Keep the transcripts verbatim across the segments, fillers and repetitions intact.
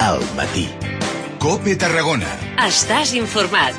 al matí. COPE Tarragona. Estàs informat.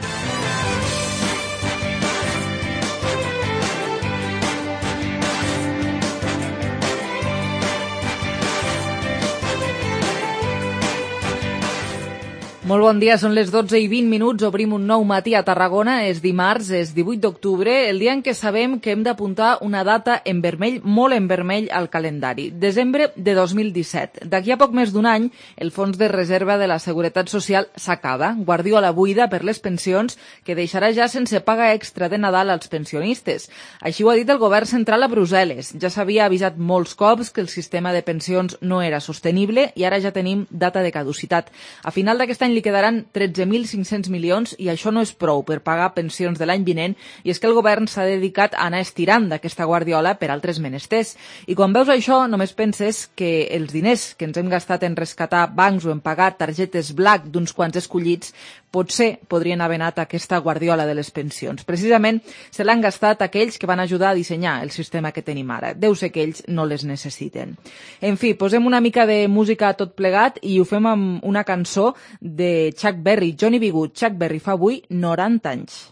Molt bon dia, són les dotze i vint minuts, obrim un nou matí a Tarragona, és dimarts, és divuit d'octubre, el dia en què sabem que hem d'apuntar una data en vermell, molt en vermell al calendari, desembre de dos mil disset. D'aquí a poc més d'un any, el Fons de Reserva de la Seguretat Social s'acaba, guardiola buida per les pensions, que deixarà ja sense paga extra de Nadal als pensionistes. Així ho ha dit el govern central a Brussel·les. Ja s'havia avisat molts cops que el sistema de pensions no era sostenible i ara ja tenim data de caducitat. A final d'aquest any li quedaran tretze mil cinc-cents milions i això no és prou per pagar pensions de l'any vinent, i és que el govern s'ha dedicat a anar estirant d'aquesta guardiola per altres menesters. I quan veus això només penses que els diners que ens hem gastat en rescatar bancs o en pagar targetes black d'uns quants escollits potser podrien haver anat a aquesta guardiola de les pensions. Precisament se l'han gastat aquells que van ajudar a dissenyar el sistema que tenim ara. Deu ser que ells no les necessiten. En fi, posem una mica de música a tot plegat i ho fem amb una cançó de de Chuck Berry, Johnny B. Good. Chuck Berry fa avui noranta anys.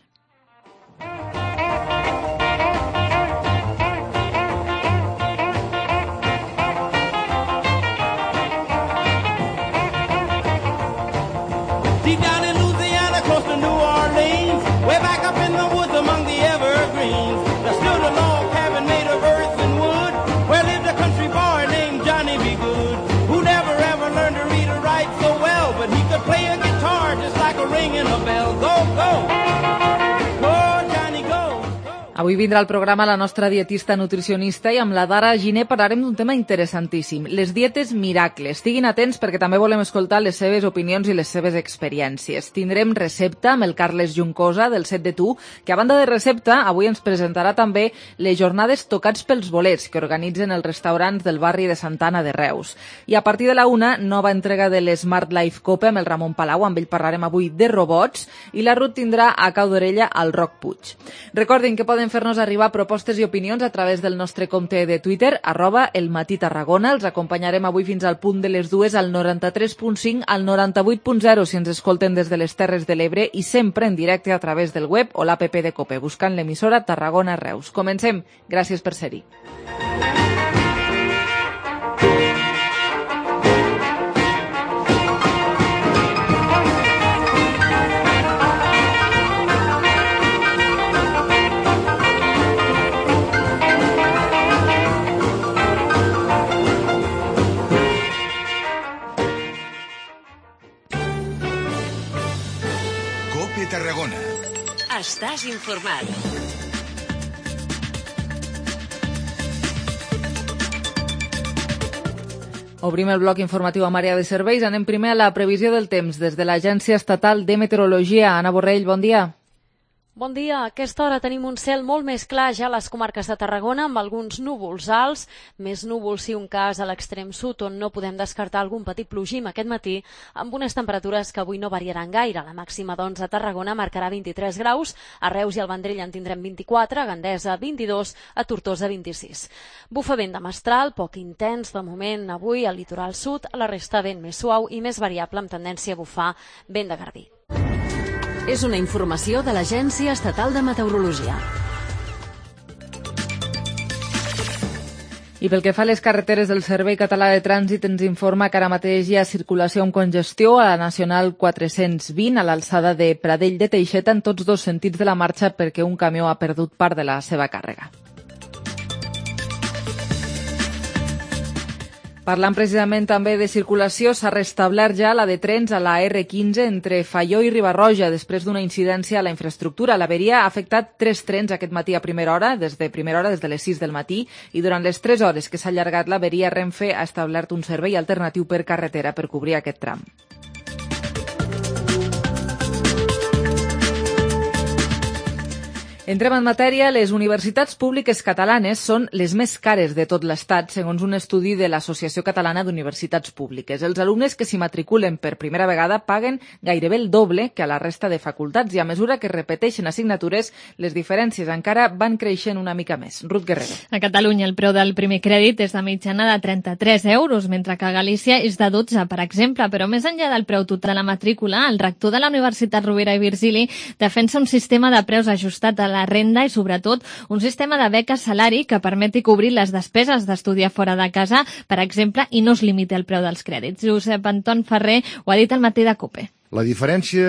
Deep down in Louisiana, close to New Orleans, way back up in the woods among the evergreens, there stood a log cabin made of earth and wood, where lived a country boy named Johnny B. Good, who never ever learned to read or write so well, but he could play a guitar just like a ring in a bell. Go, go! Go, Johnny, go! Avui vindrà al programa la nostra dietista nutricionista i amb la Dara Giner parlarem d'un tema interessantíssim, les dietes miracles. Estiguin atents perquè també volem escoltar les seves opinions i les seves experiències. Tindrem recepta amb el Carles Juncosa del Set de Tu, que a banda de recepta avui ens presentarà també les jornades Tocats pels bolets que organitzen els restaurants del barri de Santa Anna de Reus. I a partir de la una, nova entrega de l'Smart Life Cope amb el Ramon Palau, amb ell parlarem avui de robots, i la Ruth tindrà a cau d'orella al Roc Puig. Recordin que poden fer-nos arribar propostes i opinions a través del nostre compte de Twitter, arroba el matí Tarragona. Els acompanyarem avui fins al punt de les dues al noranta-tres punt cinc, al noranta-vuit punt zero si ens escolten des de les Terres de l'Ebre i sempre en directe a través del web o l'app de COPE, buscant l'emissora Tarragona Reus. Comencem. Gràcies per ser-hi. Tarragona. Estàs informat. Obrim el bloc informatiu amb àrea de serveis. Anem primer a la previsió del temps des de l'Agència Estatal de Meteorologia. Anna Borrell, bon dia. Bon dia. A aquesta hora tenim un cel molt més clar ja a les comarques de Tarragona, amb alguns núvols alts, més núvols si un cas a l'extrem sud, on no podem descartar algun petit plogim aquest matí, amb unes temperatures que avui no variaran gaire. La màxima, doncs, a Tarragona marcarà vint-i-tres graus, a Reus i al Vendrell en tindrem vint-i-quatre, a Gandesa vint-i-dos, a Tortosa vint-i-sis. Bufa vent de mestral, poc intens de moment avui al litoral sud, a la resta vent més suau i més variable amb tendència a bufar vent de garbí. És una informació de l'Agència Estatal de Meteorologia. I pel que fa a les carreteres del Servei Català de Trànsit ens informa que ara mateix hi ha circulació amb congestió a la Nacional quatre-cents vint a l'alçada de Pradell de Teixeta en tots dos sentits de la marxa perquè un camió ha perdut part de la seva càrrega. Parlant precisament també de circulació, s'ha restablert ja la de trens a la erre quinze entre Faió i Riba-roja després d'una incidència a la infraestructura. L'averia ha afectat tres trens aquest matí a primera hora, des de primera hora, des de les sis del matí, i durant les tres hores que s'ha allargat l'averia, Renfe ha establert un servei alternatiu per carretera per cobrir aquest tram. Entrem en matèria. Les universitats públiques catalanes són les més cares de tot l'Estat, segons un estudi de l'Associació Catalana d'Universitats Públiques. Els alumnes que s'hi matriculen per primera vegada paguen gairebé el doble que a la resta de facultats i a mesura que repeteixen assignatures, les diferències encara van creixent una mica més. Ruth Guerrero. A Catalunya el preu del primer crèdit és de mitjana de trenta-tres euros, mentre que a Galícia és de dotze, per exemple. Però més enllà del preu total de la matrícula, el rector de la Universitat Rovira i Virgili defensa un sistema de preus ajustat a la renda i, sobretot, un sistema de beques salari que permeti cobrir les despeses d'estudiar fora de casa, per exemple, i no es limiti el preu dels crèdits. Josep Anton Ferrer ho ha dit al matí de COPE. La diferència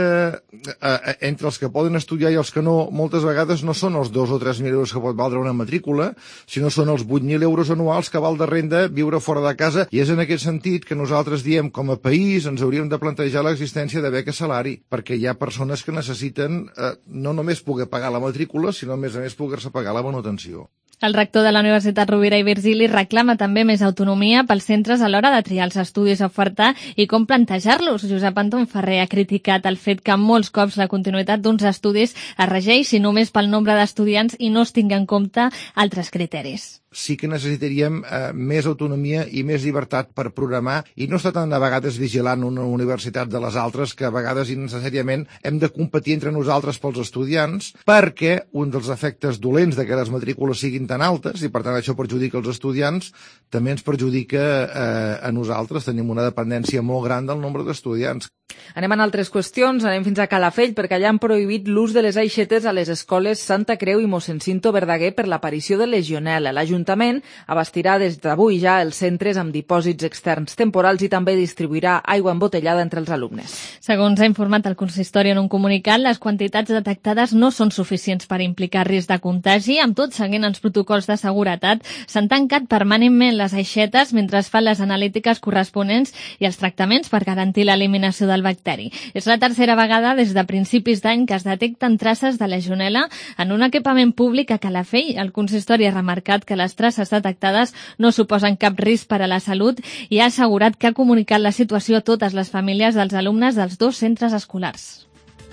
eh, entre els que poden estudiar i els que no, moltes vegades no són els dos o tres mil euros que pot valdre una matrícula, sinó són els vuit mil euros anuals que val de renda viure fora de casa, i és en aquest sentit que nosaltres diem com a país ens hauríem de plantejar l'existència de beca salari, perquè hi ha persones que necessiten eh, no només poder pagar la matrícula, sinó a més a més poder-se pagar la manutenció. El rector de la Universitat Rovira i Virgili reclama també més autonomia pels centres a l'hora de triar els estudis a ofertar i com plantejar-los. Josep Anton Ferrer ha criticat el fet que molts cops la continuïtat d'uns estudis es regeixi només pel nombre d'estudiants i no es tingui en compte altres criteris. Sí que necessitaríem eh, més autonomia i més llibertat per programar i no estar tant a vegades vigilant una universitat de les altres, que a vegades innecessàriament hem de competir entre nosaltres pels estudiants, perquè un dels efectes dolents de que les matrícules siguin tan altes, i per tant això perjudica els estudiants, també ens perjudica eh, a nosaltres. Tenim una dependència molt gran del nombre d'estudiants. Anem a altres qüestions, anem fins a Calafell, perquè allà han prohibit l'ús de les aixetes a les escoles Santa Creu i Mossèn Cinto Verdaguer per l'aparició de legionel·la. L'Ajuntament abastirà des d'avui ja els centres amb dipòsits externs temporals i també distribuirà aigua embotellada entre els alumnes. Segons ha informat el consistori en un comunicat, les quantitats detectades no són suficients per implicar risc de contagi. Amb tot, seguint els protocols de seguretat, s'han tancat permanentment les aixetes mentre es fan les analítiques corresponents i els tractaments per garantir l'eliminació del bacteri. És la tercera vegada des de principis d'any que es detecten traces de legionel·la en un equipament públic a Calafell. El consistori ha remarcat que les traces detectades no suposen cap risc per a la salut i ha assegurat que ha comunicat la situació a totes les famílies dels alumnes dels dos centres escolars.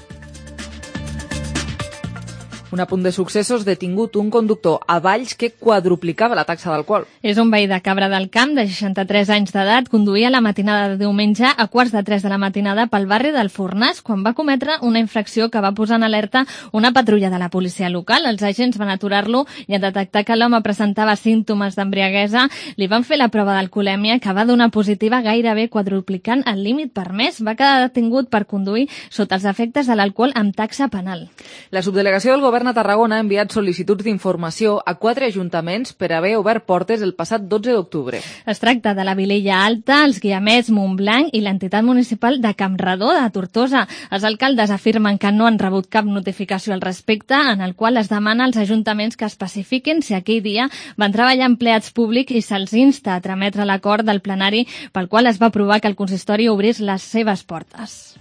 Un apunt de successos: detingut un conductor a Valls que quadruplicava la taxa d'alcohol. És un veí de Cabra del Camp, de seixanta-tres anys d'edat, conduïa la matinada de diumenge a quarts de tres de la matinada pel barri del Fornàs quan va cometre una infracció que va posar en alerta una patrulla de la policia local. Els agents van aturar-lo i en detectar que l'home presentava símptomes d'embriaguesa li van fer la prova d'alcoholèmia, que va donar positiva, gairebé quadruplicant el límit permès. Va quedar detingut per conduir sota els efectes de l'alcohol amb taxa penal. La subdelegació del govern a Tarragona ha enviat sol·licituds d'informació a quatre ajuntaments per haver obert portes el passat dotze d'octubre. Es tracta de la Vilella Alta, els Guiamets, Montblanc i l'entitat municipal de Campredó de Tortosa. Els alcaldes afirmen que no han rebut cap notificació al respecte, en el qual es demana als ajuntaments que especifiquin si aquell dia van treballar empleats públics i se'ls insta a trametre l'acord del plenari pel qual es va aprovar que el consistori obrís les seves portes.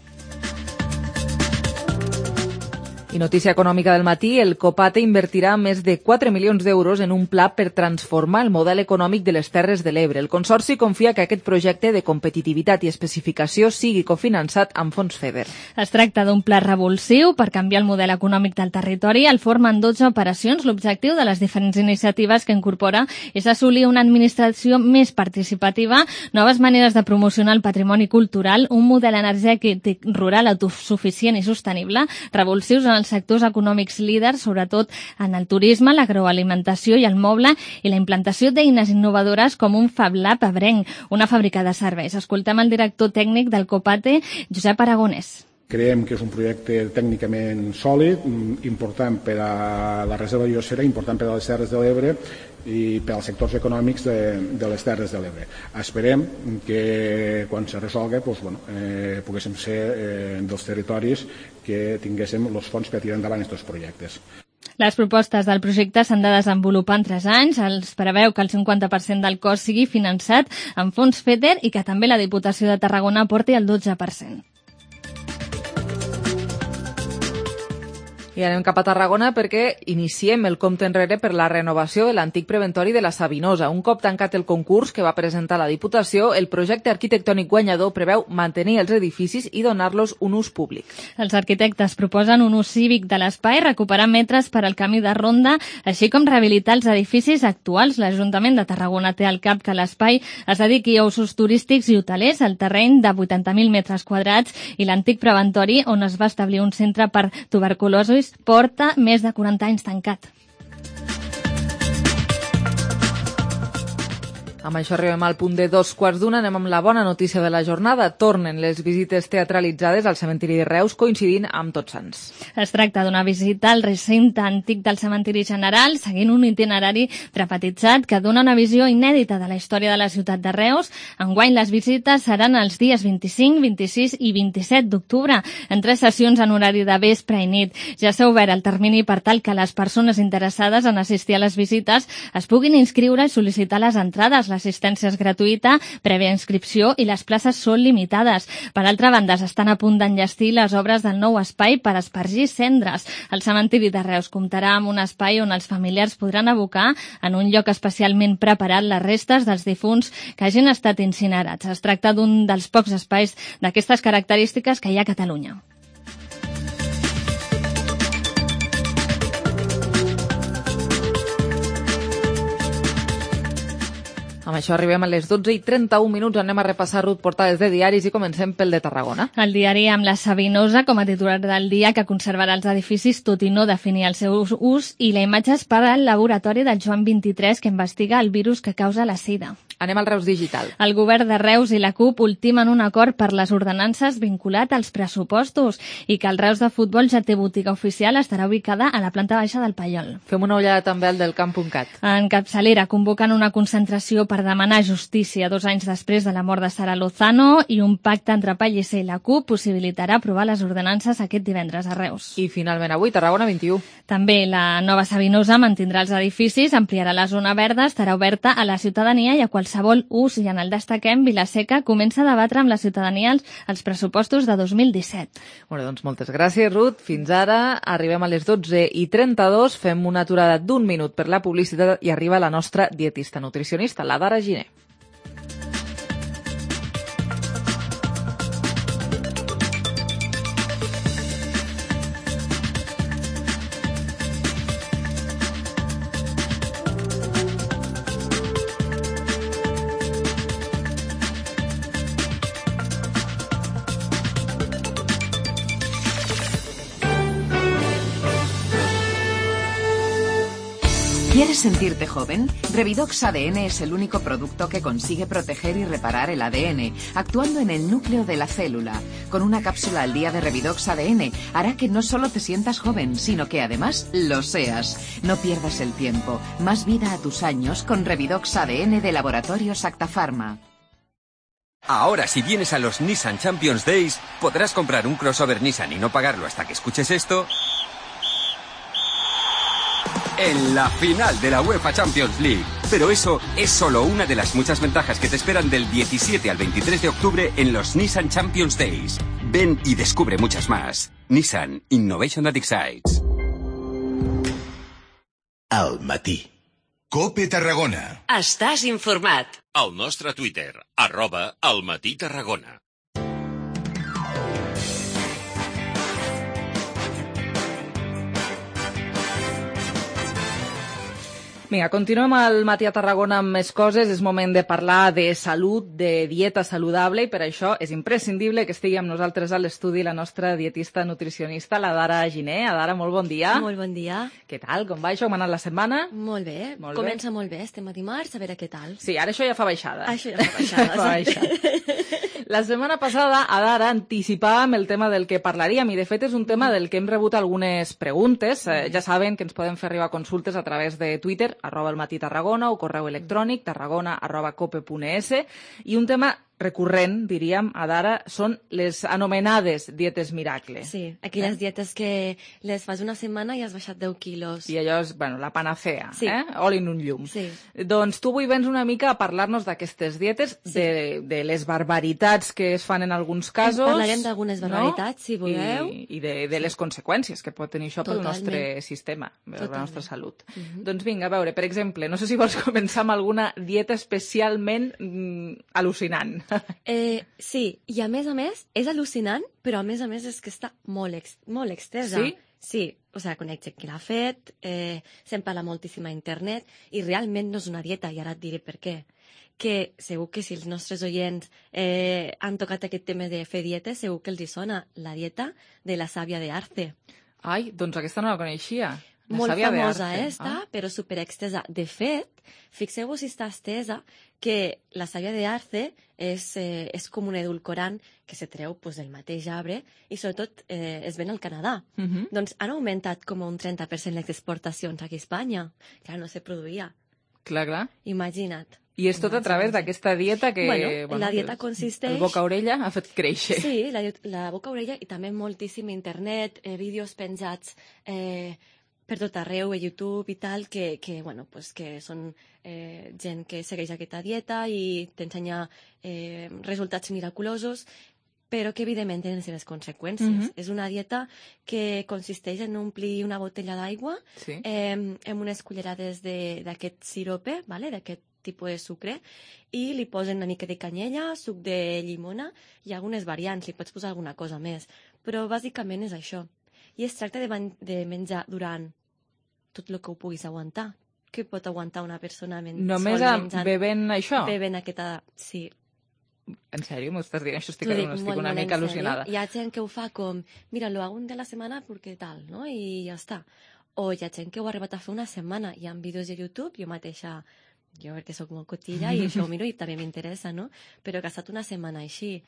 I notícia econòmica del matí: el Copate invertirà més de quatre milions d'euros en un pla per transformar el model econòmic de les Terres de l'Ebre. El Consorci confia que aquest projecte de competitivitat i especificació sigui cofinançat amb fons FEDER. Es tracta d'un pla revulsiu per canviar el model econòmic del territori. El formen dotze operacions. L'objectiu de les diferents iniciatives que incorpora és assolir una administració més participativa, noves maneres de promocionar el patrimoni cultural, un model energètic rural autosuficient i sostenible, revulsius en els sectors econòmics líders, sobretot en el turisme, l'agroalimentació i el moble, i la implantació d'eines innovadores com un Fab Lab ebrenc, una fàbrica de serveis. Escoltem el director tècnic del Copate, Josep Aragonès. Creiem que és un projecte tècnicament sòlid, important per a la reserva biosfera, important per a les Terres de l'Ebre i per als sectors econòmics de, de les Terres de l'Ebre. Esperem que quan se resolgui doncs, bueno, eh, poguéssim ser eh, dels territoris que tinguéssim els fons per tirar endavant aquests projectes. Les propostes del projecte s'han de desenvolupar en tres anys. Els preveu que el cinquanta per cent del cost sigui finançat amb fons FEDER i que també la Diputació de Tarragona aporti el dotze per cent. I anem cap a Tarragona perquè iniciem el compte enrere per la renovació de l'antic preventori de la Sabinosa. Un cop tancat el concurs que va presentar la Diputació, el projecte arquitectònic guanyador preveu mantenir els edificis i donar-los un ús públic. Els arquitectes proposen un ús cívic de l'espai, recuperar metres per al camí de ronda, així com rehabilitar els edificis actuals. L'Ajuntament de Tarragona té al cap que l'espai es dediqui a usos turístics i hotelers, el terreny de vuitanta mil metres quadrats i l'antic preventori on es va establir un centre per tuberculosi porta més de quaranta anys tancat. Amb això arribem al punt de dos quarts d'una. Anem amb la bona notícia de la jornada. Tornen les visites teatralitzades al cementiri de Reus, coincidint amb Tots Sants. Es tracta d'una visita al recinte antic del cementiri general, seguint un itinerari trapetitzat que dona una visió inèdita de la història de la ciutat de Reus. Enguany les visites seran els dies vint-i-cinc, vint-i-sis i vint-i-set d'octubre, en tres sessions en horari de vespre i nit. Ja s'ha obert el termini per tal que les persones interessades en assistir a les visites es puguin inscriure i sol·licitar les entrades. L'assistència és gratuïta, prèvia inscripció i les places són limitades. Per altra banda, s'estan a punt d'enllestir les obres del nou espai per espargir cendres. El cementiri de Reus comptarà amb un espai on els familiars podran abocar en un lloc especialment preparat les restes dels difunts que hagin estat incinerats. Es tracta d'un dels pocs espais d'aquestes característiques que hi ha a Catalunya. Amb això arribem a les dotze i trenta-un minuts. Anem a repassar, Ruth, portades de diaris i comencem pel de Tarragona. El diari amb la Sabinosa com a titular del dia, que conservarà els edificis tot i no definir el seu ús, i la imatge és per al laboratori del Joan vint-i-tres que investiga el virus que causa la sida. Anem al Reus Digital. El govern de Reus i la CUP ultimen un acord per les ordenances vinculat als pressupostos i que el Reus de futbol ja té botiga oficial, estarà ubicada a la planta baixa del Paiol. Fem una ullada també al del camp punt cat. En capçalera convoquen una concentració per demanar justícia dos anys després de la mort de Sara Lozano i un pacte entre Pellicer i la CUP possibilitarà aprovar les ordenances aquest divendres a Reus. I finalment avui, Tarragona vint-i-u. També la nova Sabinosa mantindrà els edificis, ampliarà la zona verda, estarà oberta a la ciutadania i a qualsevol ús, i en el destaquem, Vilaseca comença a debatre amb la ciutadania els, els pressupostos de dos mil disset. Bueno, doncs moltes gràcies, Ruth. Fins ara arribem a les dotze i trenta-dos, fem una aturada d'un minut per la publicitat i arriba la nostra dietista nutricionista, la Dara Giner. ¿Quieres sentirte joven? Revidox A D N es el único producto que consigue proteger y reparar el A D N, actuando en el núcleo de la célula. Con una cápsula al día de Revidox A D N hará que no solo te sientas joven, sino que además lo seas. No pierdas el tiempo. Más vida a tus años con Revidox A D N de Laboratorios Acta Pharma. Ahora, si vienes a los Nissan Champions Days, podrás comprar un crossover Nissan y no pagarlo hasta que escuches esto en la final de la UEFA Champions League. Pero eso es solo una de las muchas ventajas que te esperan del diecisiete al veintitrés de octubre en los Nissan Champions Days. Ven y descubre muchas más. Nissan Innovation that excites. Al matí. COPE Tarragona. Estàs informat. Al nostre Twitter, arroba Al Matí Tarragona. Vinga, continuem al Matí a Tarragona amb més coses. És moment de parlar de salut, de dieta saludable, i per això és imprescindible que estigui amb nosaltres a l'estudi la nostra dietista nutricionista, la Dara Giner. Dara, molt bon dia. Molt bon dia. Què tal? Com va això? Com ha anat la setmana? Molt bé. Molt Comença bé. molt bé. Estem a dimarts, a veure què tal. Sí, ara això ja fa baixada. Això ja fa baixada. fa baixada. La setmana passada, a Dara, anticipàvem el tema del que parlaríem, i de fet és un tema del que hem rebut algunes preguntes. Eh, ja saben que ens poden fer arribar consultes a través de Twitter, arroba el matí Tarragona, o correu electrònic tarragona arroba cope punt es, i un tema recurrent, diríem, a d'ara, són les anomenades dietes miracle. Sí, aquelles eh? dietes que les fas una setmana i has baixat deu quilos. I allò és, bueno, la panacea, sí. eh? Oli en un llum. Sí. Doncs tu avui vens una mica a parlar-nos d'aquestes dietes, sí. de, de les barbaritats que es fan en alguns casos. Parlarem d'algunes barbaritats, no? Si voleu. I, i de, de les conseqüències que pot tenir això pel nostre sistema, per la nostra salut. Uh -huh. Doncs vinga, a veure, per exemple, no sé si vols començar amb alguna dieta especialment mm, al·lucinant. Eh, sí, i a més a més, és al·lucinant, però a més a més és que està molt, ex molt extesa. Sí? Sí, o sigui, conec gent que l'ha fet, eh, se'n parla moltíssim a internet, i realment no és una dieta, i ara et diré per què. Que segur que si els nostres oients eh, han tocat aquest tema de fer dietes, segur que els hi sona la dieta de la sàvia de Arce. Ai, doncs aquesta no la coneixia. La molt sàvia famosa, de Arce. eh, està, ah. però superextesa. De fet, fixeu-vos si està estesa que la sàvia de Arce és, eh, és com un edulcorant que se treu pues, del mateix arbre i sobretot eh, es ven al Canadà. Uh -huh. Doncs han augmentat com un trenta per cent les exportacions aquí a Espanya. Clar, no se produïa. Clar, clar. Imagina't. I és tot a través d'aquesta dieta que... Bueno, bueno, la dieta consisteix... El boca-orella ha fet créixer. Sí, la, la boca-orella i també moltíssim internet, eh, vídeos penjats eh, per tot arreu, a YouTube i tal, que, que, bueno, pues que són eh, gent que segueix aquesta dieta i t'ensenya eh, resultats miraculosos, però que evidentment tenen les seves conseqüències. Mm-hmm. És una dieta que consisteix en omplir una botella d'aigua sí. eh, amb unes cullerades d'aquest sirope, vale? D'aquest tipus de sucre, i li posen una mica de canyella, suc de llimona i algunes variants, li pots posar alguna cosa més. Però bàsicament és això. I es tracta de, de menjar durant tot el que ho puguis aguantar. Què pot aguantar una persona men Només menjant? bevent això? Bevent aquesta... Sí. En sèrio? M'ho estàs dient? Això estic, dic, estic molt, una molt mica en al·lucinada. Hi ha gent que ho fa com, mira, lo hago un de la setmana perquè tal, no? I ja està. O hi ha gent que ho ha arribat a fer una setmana. Hi ha vídeos de YouTube, jo mateixa, jo perquè sóc molt cotilla i això ho miro i també m'interessa, no? Però que ha estat una setmana així.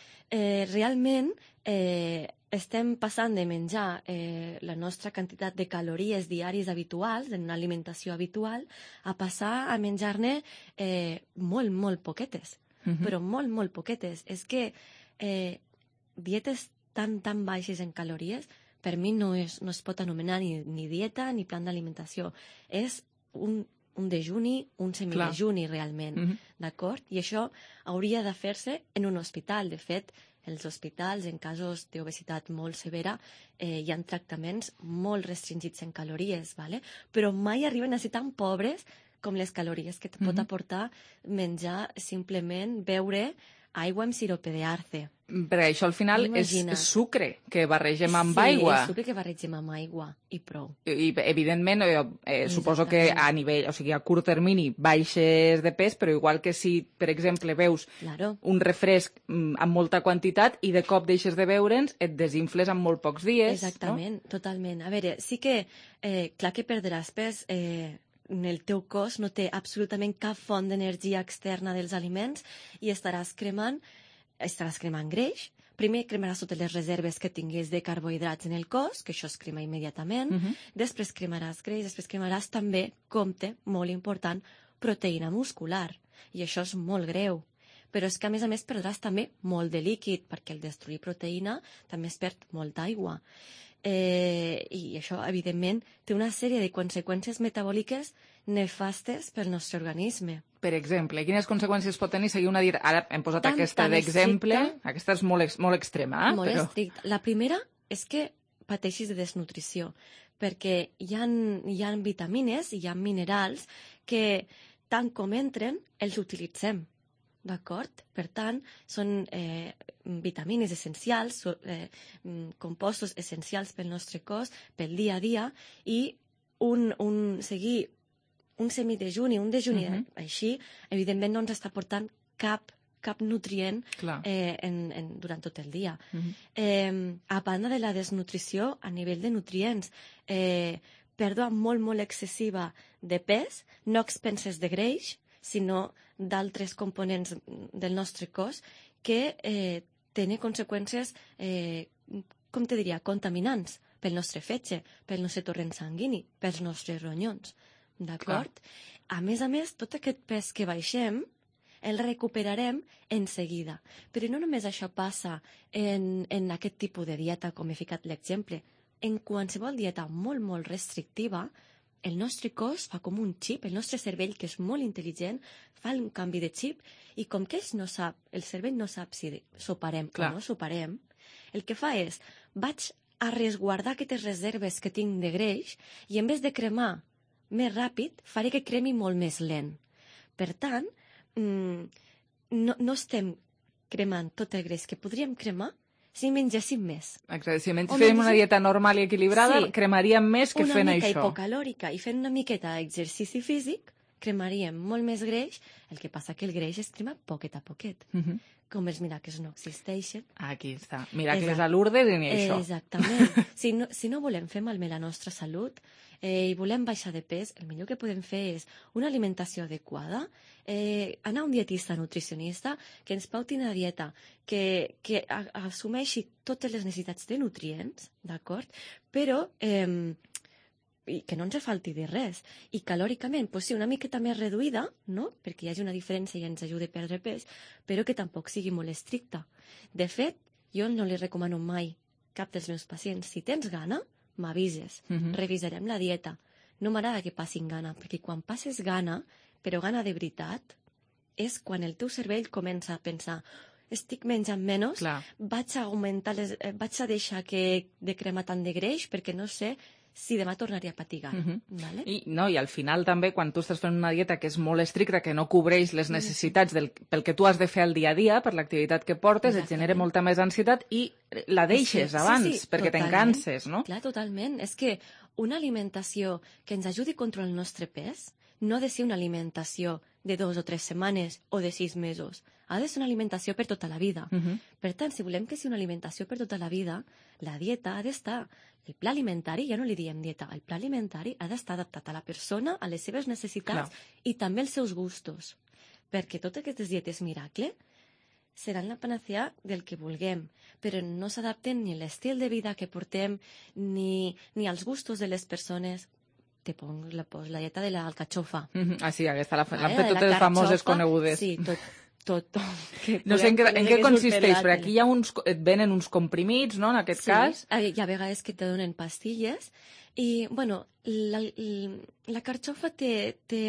Eh, realment, eh, estem passant de menjar eh, la nostra quantitat de calories diaris habituals, en una alimentació habitual, a passar a menjar-ne eh, molt, molt poquetes. Uh-huh. Però molt, molt poquetes. És que eh, dietes tan, tan baixes en calories, per mi no es, no es pot anomenar ni, ni dieta ni plan d'alimentació. És un, un dejuni, un semidejuni, realment. Uh-huh. D'acord? I això hauria de fer-se en un hospital. De fet, els hospitals, en casos d'obesitat molt severa, eh, hi ha tractaments molt restringits en calories, ¿vale? Però mai arriben a ser tan pobres com les calories que et pot aportar menjar simplement beure aigua amb sirope d'arce. Perquè això al final és, és sucre que barregem amb sí, aigua. Sí, és sucre que barregem amb aigua i prou. I, evidentment, eh, eh, suposo que a nivell, o sigui, a curt termini baixes de pes, però igual que si, per exemple, veus claro. un refresc mm, amb molta quantitat i de cop deixes de beure'ns, et desinfles en molt pocs dies. Exactament, no? Totalment. A veure, sí que, eh, clar que perdràs pes... Eh, el teu cos no té absolutament cap font d'energia externa dels aliments i estaràs cremant, estaràs cremant greix. Primer cremaràs totes les reserves que tinguis de carbohidrats en el cos, que això es crema immediatament. Uh-huh. Després cremaràs greix, després cremaràs també, compte, molt important, proteïna muscular. I això és molt greu. Però és que, a més a més, perdràs també molt de líquid, perquè al destruir proteïna també es perd molta aigua. Eh, i això, evidentment, té una sèrie de conseqüències metabòliques nefastes pel nostre organisme. Per exemple, quines conseqüències pot tenir seguir una dieta? Ara hem posat tan, aquesta d'exemple. Aquesta és molt, ex, molt extrema. Eh? Molt però... estricta. La primera és que pateixis de desnutrició, perquè hi ha, hi ha vitamines, hi ha minerals que, tant com entren, els utilitzem. D'acord? Per tant, són eh, vitamines essencials, eh, compostos essencials pel nostre cos, pel dia a dia, i un, un, seguir un semidejuni, un dejuni uh-huh. així, evidentment no ens està portant cap, cap nutrient eh, en, en, durant tot el dia. Uh-huh. Eh, a banda de la desnutrició, a nivell de nutrients, eh, pèrdua molt, molt excessiva de pes, no expenses de greix, sinó d'altres components del nostre cos que eh, tenen conseqüències, eh, com te diria, contaminants pel nostre fetge, pel nostre torrent sanguini, pels nostres ronyons. D'acord? A més a més, tot aquest pes que baixem el recuperarem en seguida. Però no només això passa en, en aquest tipus de dieta, com he ficat l'exemple. En qualsevol dieta molt, molt restrictiva, el nostre cos fa com un xip, el nostre cervell, que és molt intel·ligent, fa un canvi de xip, i com que ell no sap, el cervell no sap si soparem o no soparem, el que fa és, vaig a resguardar aquestes reserves que tinc de greix, i en vez de cremar més ràpid, faré que cremi molt més lent. Per tant, no, no estem cremant tot el greix que podríem cremar si mengéssim més. Exacte, si fem una dieta normal i equilibrada, sí, cremaríem més que fent això. Una mica hipocalòrica i fent una miqueta d'exercici físic, cremaríem molt més greix, el que passa que el greix es crema poquet a poquet. Uh-huh. Com els miracles no existeixen. Aquí està. Miracles a Lourdes i ni això. Exactament. Si no, si no volem fer malbé la nostra salut eh, i volem baixar de pes, el millor que podem fer és una alimentació adequada, eh, anar a un dietista nutricionista que ens pauti una dieta que, que assumeixi totes les necessitats de nutrients, d'acord? Però... Eh, i que no ens falti de res. I calòricament, pues sí, una miqueta més reduïda, no? Perquè hi hagi una diferència i ens ajudi a perdre pes, però que tampoc sigui molt estricta. De fet, jo no li recomano mai cap dels meus pacients. Si tens gana, m'avises. Uh-huh. Revisarem la dieta. No m'agrada que passin gana, perquè quan passes gana, però gana de veritat, és quan el teu cervell comença a pensar estic menjant menys, vaig a augmentar les, eh, vaig a deixar que de cremar tant de greix perquè no sé si demà tornaria a patir gana. Uh-huh. Vale? I, no, I al final també, quan tu estàs fent una dieta que és molt estricta, que no cobreix les necessitats del, pel que tu has de fer al dia a dia, per l'activitat que portes, et genera molta més ansietat i la deixes que, abans, sí, sí, perquè te'n canses, no? Clar, totalment. És que una alimentació que ens ajudi a controlar el nostre pes no ha de ser una alimentació de dos o tres setmanes o de sis mesos. Ha de ser una alimentació per tota la vida. Uh-huh. Per tant, si volem que sigui una alimentació per tota la vida, la dieta ha d'estar... El pla alimentari, ja no li diem dieta, el pla alimentari ha d'estar adaptat a la persona, a les seves necessitats Clar. I també als seus gustos. Perquè totes aquestes dietes miracle seran la panacea del que vulguem, però no s'adapten ni a l'estil de vida que portem, ni, ni als gustos de les persones. Te pongo la, pues, la dieta de l'alcachofa. Mm-hmm. Ah, sí, aquesta l'han fet totes les famoses conegudes. Sí, tot, tot. tot no sé en què, en què consisteix, però aquí hi ha uns, et venen uns comprimits, no?, en aquest sí, cas. Sí, hi ha vegades que te donen pastilles i, bueno, la, la, la carxofa té, té,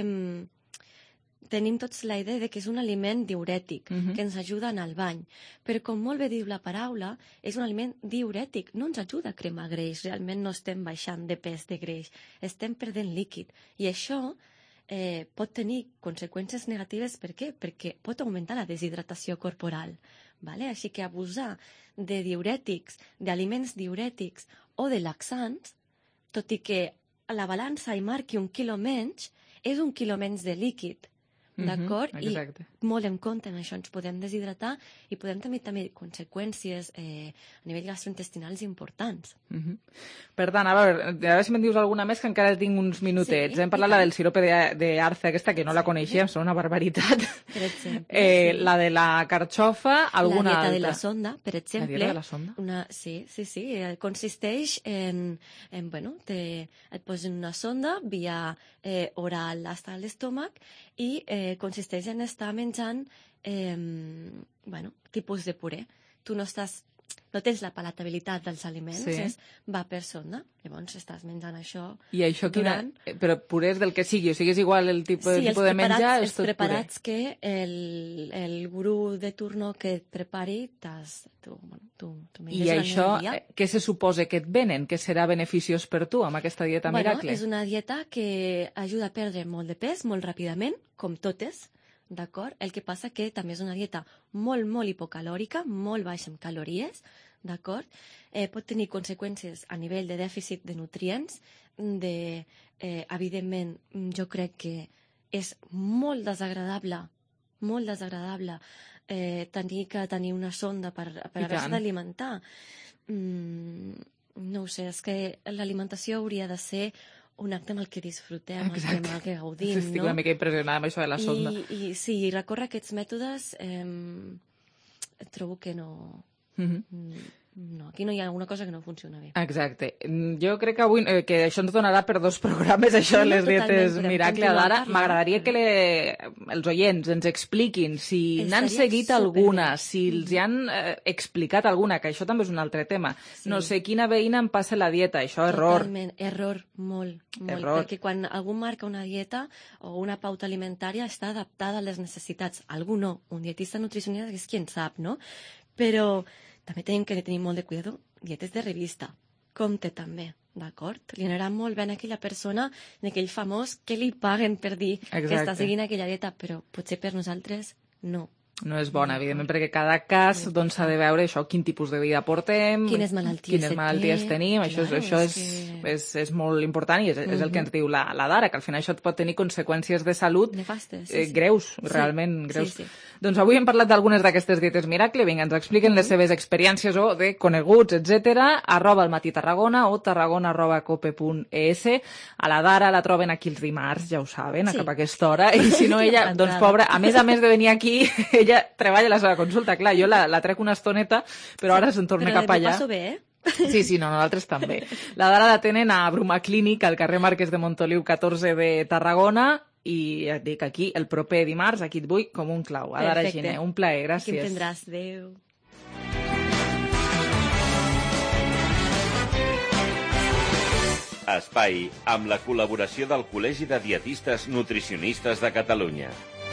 tenim tots la idea de que és un aliment diurètic, uh-huh. que ens ajuda a anar al bany, però com molt bé diu la paraula, és un aliment diurètic, no ens ajuda a cremar greix, realment no estem baixant de pes de greix, estem perdent líquid, i això eh, pot tenir conseqüències negatives. Per què? Perquè pot augmentar la deshidratació corporal, vale? Així que abusar de diurètics, d'aliments diurètics o de laxants, tot i que a la balança hi marqui un quilo menys, és un quilo menys de líquid. D'acord? Uh-huh, exacte. I molt en compte en això ens podem deshidratar i podem tenir també conseqüències eh, a nivell gastrointestinals importants. Uh-huh. Per tant, a veure, a veure si me'n dius alguna més, que encara tinc uns minutets. Sí, hem parlat la del sirope d'arce, aquesta que no sí. la coneixíem, són una barbaritat. Per exemple. Eh, sí. La de la carxofa, alguna altra. La dieta de la sonda, per exemple. La dieta de la sonda? Una, sí, sí, sí. Consisteix en, en bueno, te, et posen una sonda via eh, oral fins a l'estómac i eh, consisteix en estar menjant eh, bueno, tipus de puré. Tu no estàs, no tens la palatabilitat dels aliments, sí. és, va per sonda, llavors estàs menjant això. I això durant... quina... Però purés del que sigui, o sigui, és igual el tipus, sí, el tipus de menjar, és tot tot puré. Sí, els preparats que el, el gurú de turno que et prepari, t'has, tu, bueno, tu, tu menges I això, què se suposa que et venen? Que serà beneficiós per tu amb aquesta dieta bueno, miracle? És una dieta que ajuda a perdre molt de pes, molt ràpidament, com totes, d'acord? El que passa que també és una dieta molt, molt hipocalòrica, molt baixa en calories, d'acord? Eh, pot tenir conseqüències a nivell de dèficit de nutrients, de, eh, evidentment, jo crec que és molt desagradable, molt desagradable eh, tenir que tenir una sonda per, per haver-se d'alimentar. Mm, no ho sé, és que l'alimentació hauria de ser un acte amb el que disfrutem, amb el que gaudim, Estic no? una mica impressionada amb això de la sonda. I, i sí, recórrer aquests mètodes eh, trobo que no, Mm-hmm. No, aquí no hi ha alguna cosa que no funciona bé. Exacte. Jo crec que avui, eh, que això ens donarà per dos programes, això de les dietes miracle. Ara m'agradaria que le, els oients ens expliquin si n'han seguit alguna, si els hi han eh, explicat alguna, que això també és un altre tema. Sí. No sé quina veïna em passa la dieta, això error. Totalment, error, molt, molt. Error. Perquè quan algú marca una dieta o una pauta alimentària està adaptada a les necessitats. Algú no, un dietista nutricionista és qui en sap, no? Però també tenim que tenir molt de cuidado, dietes de revista. Compte també, d'acord? Li anirà molt bé a aquella persona, a aquell famós, que li paguen per dir Exacte. que està seguint aquella dieta, però potser per nosaltres no. No és bona, evidentment, perquè cada cas doncs, s'ha de veure això, quin tipus de vida portem, quines malalties, quines malalties té. tenim, claro, això, és, això és, que... és, és molt important i és, uh-huh. és el que ens diu la, la Dara, que al final això et pot tenir conseqüències de salut Nefastes, sí, eh, greus, sí. realment greus. Sí, sí. Doncs avui hem parlat d'algunes d'aquestes dietes miracle, vinga, ens expliquen uh-huh. les seves experiències o de coneguts, etcètera, arroba el matí Tarragona o tarragona arroba cope punt es. A la Dara la troben aquí els dimarts, ja ho saben, sí. a cap a aquesta hora, i si no ella, doncs pobra, a més a més de venir aquí, ella treballa la seva consulta, clar, jo la, la trec una estoneta, però ara se'n torna però cap allà. Però passo bé, eh? Sí, sí, no, nosaltres també. La Dara la tenen a Bruma Clínic, al carrer Marquès de Montoliu catorze de Tarragona, i et dic aquí, el proper dimarts, aquí et vull com un clau. A Dara Giner, un plaer, gràcies. Aquí em tindràs, adéu. Espai amb la col·laboració del Col·legi de Dietistes Nutricionistes de Catalunya.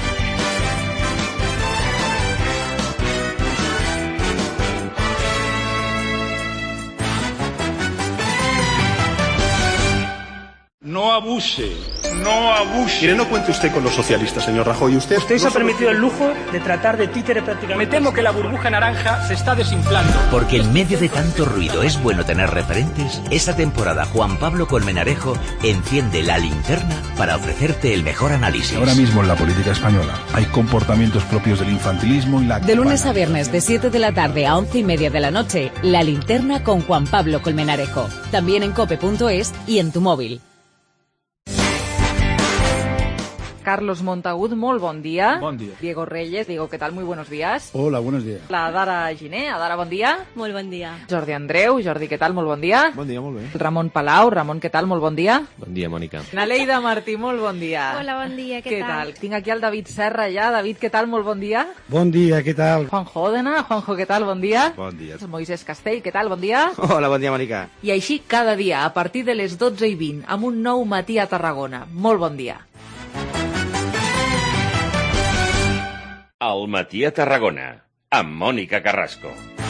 No abuse, no abuse. Mire, no cuente usted con los socialistas, señor Rajoy. Usted, usted se no ha permitido el lujo de tratar de títere prácticamente. Me temo que la burbuja naranja se está desinflando. Porque en medio de tanto ruido es bueno tener referentes. Esta temporada Juan Pablo Colmenarejo enciende la linterna para ofrecerte el mejor análisis. Ahora mismo en la política española hay comportamientos propios del infantilismo y la... De lunes a viernes de siete de la tarde a once y media de la noche, La Linterna con Juan Pablo Colmenarejo. También en cope punto es y en tu móvil. Carlos Montagut, molt bon dia. Bon dia. Diego Reyes, Diego, ¿qué tal? Muy buenos días. Hola, buenos días. La Dara Giner, Dara, bon dia. Molt bon dia. Jordi Andreu, Jordi, què tal? Molt bon dia. Bon dia, molt bé. Ramon Palau, Ramon, què tal? Molt bon dia. Bon dia, Mònica. Naleida Martí, molt bon dia. Hola, bon dia, què, què tal? Tinc aquí el David Serra ja. David, què tal? Molt bon dia. Bon dia, què tal? Juanjo Òdena, Juanjo, què tal? Bon dia. Bon dia. Moisés Castell, què tal? Bon dia. Hola, bon dia, Mònica. I així cada dia, a partir de les dotze i vint, amb un nou matí a Tarragona. Molt bon dia. Al matí a Tarragona, amb Mònica Carrasco.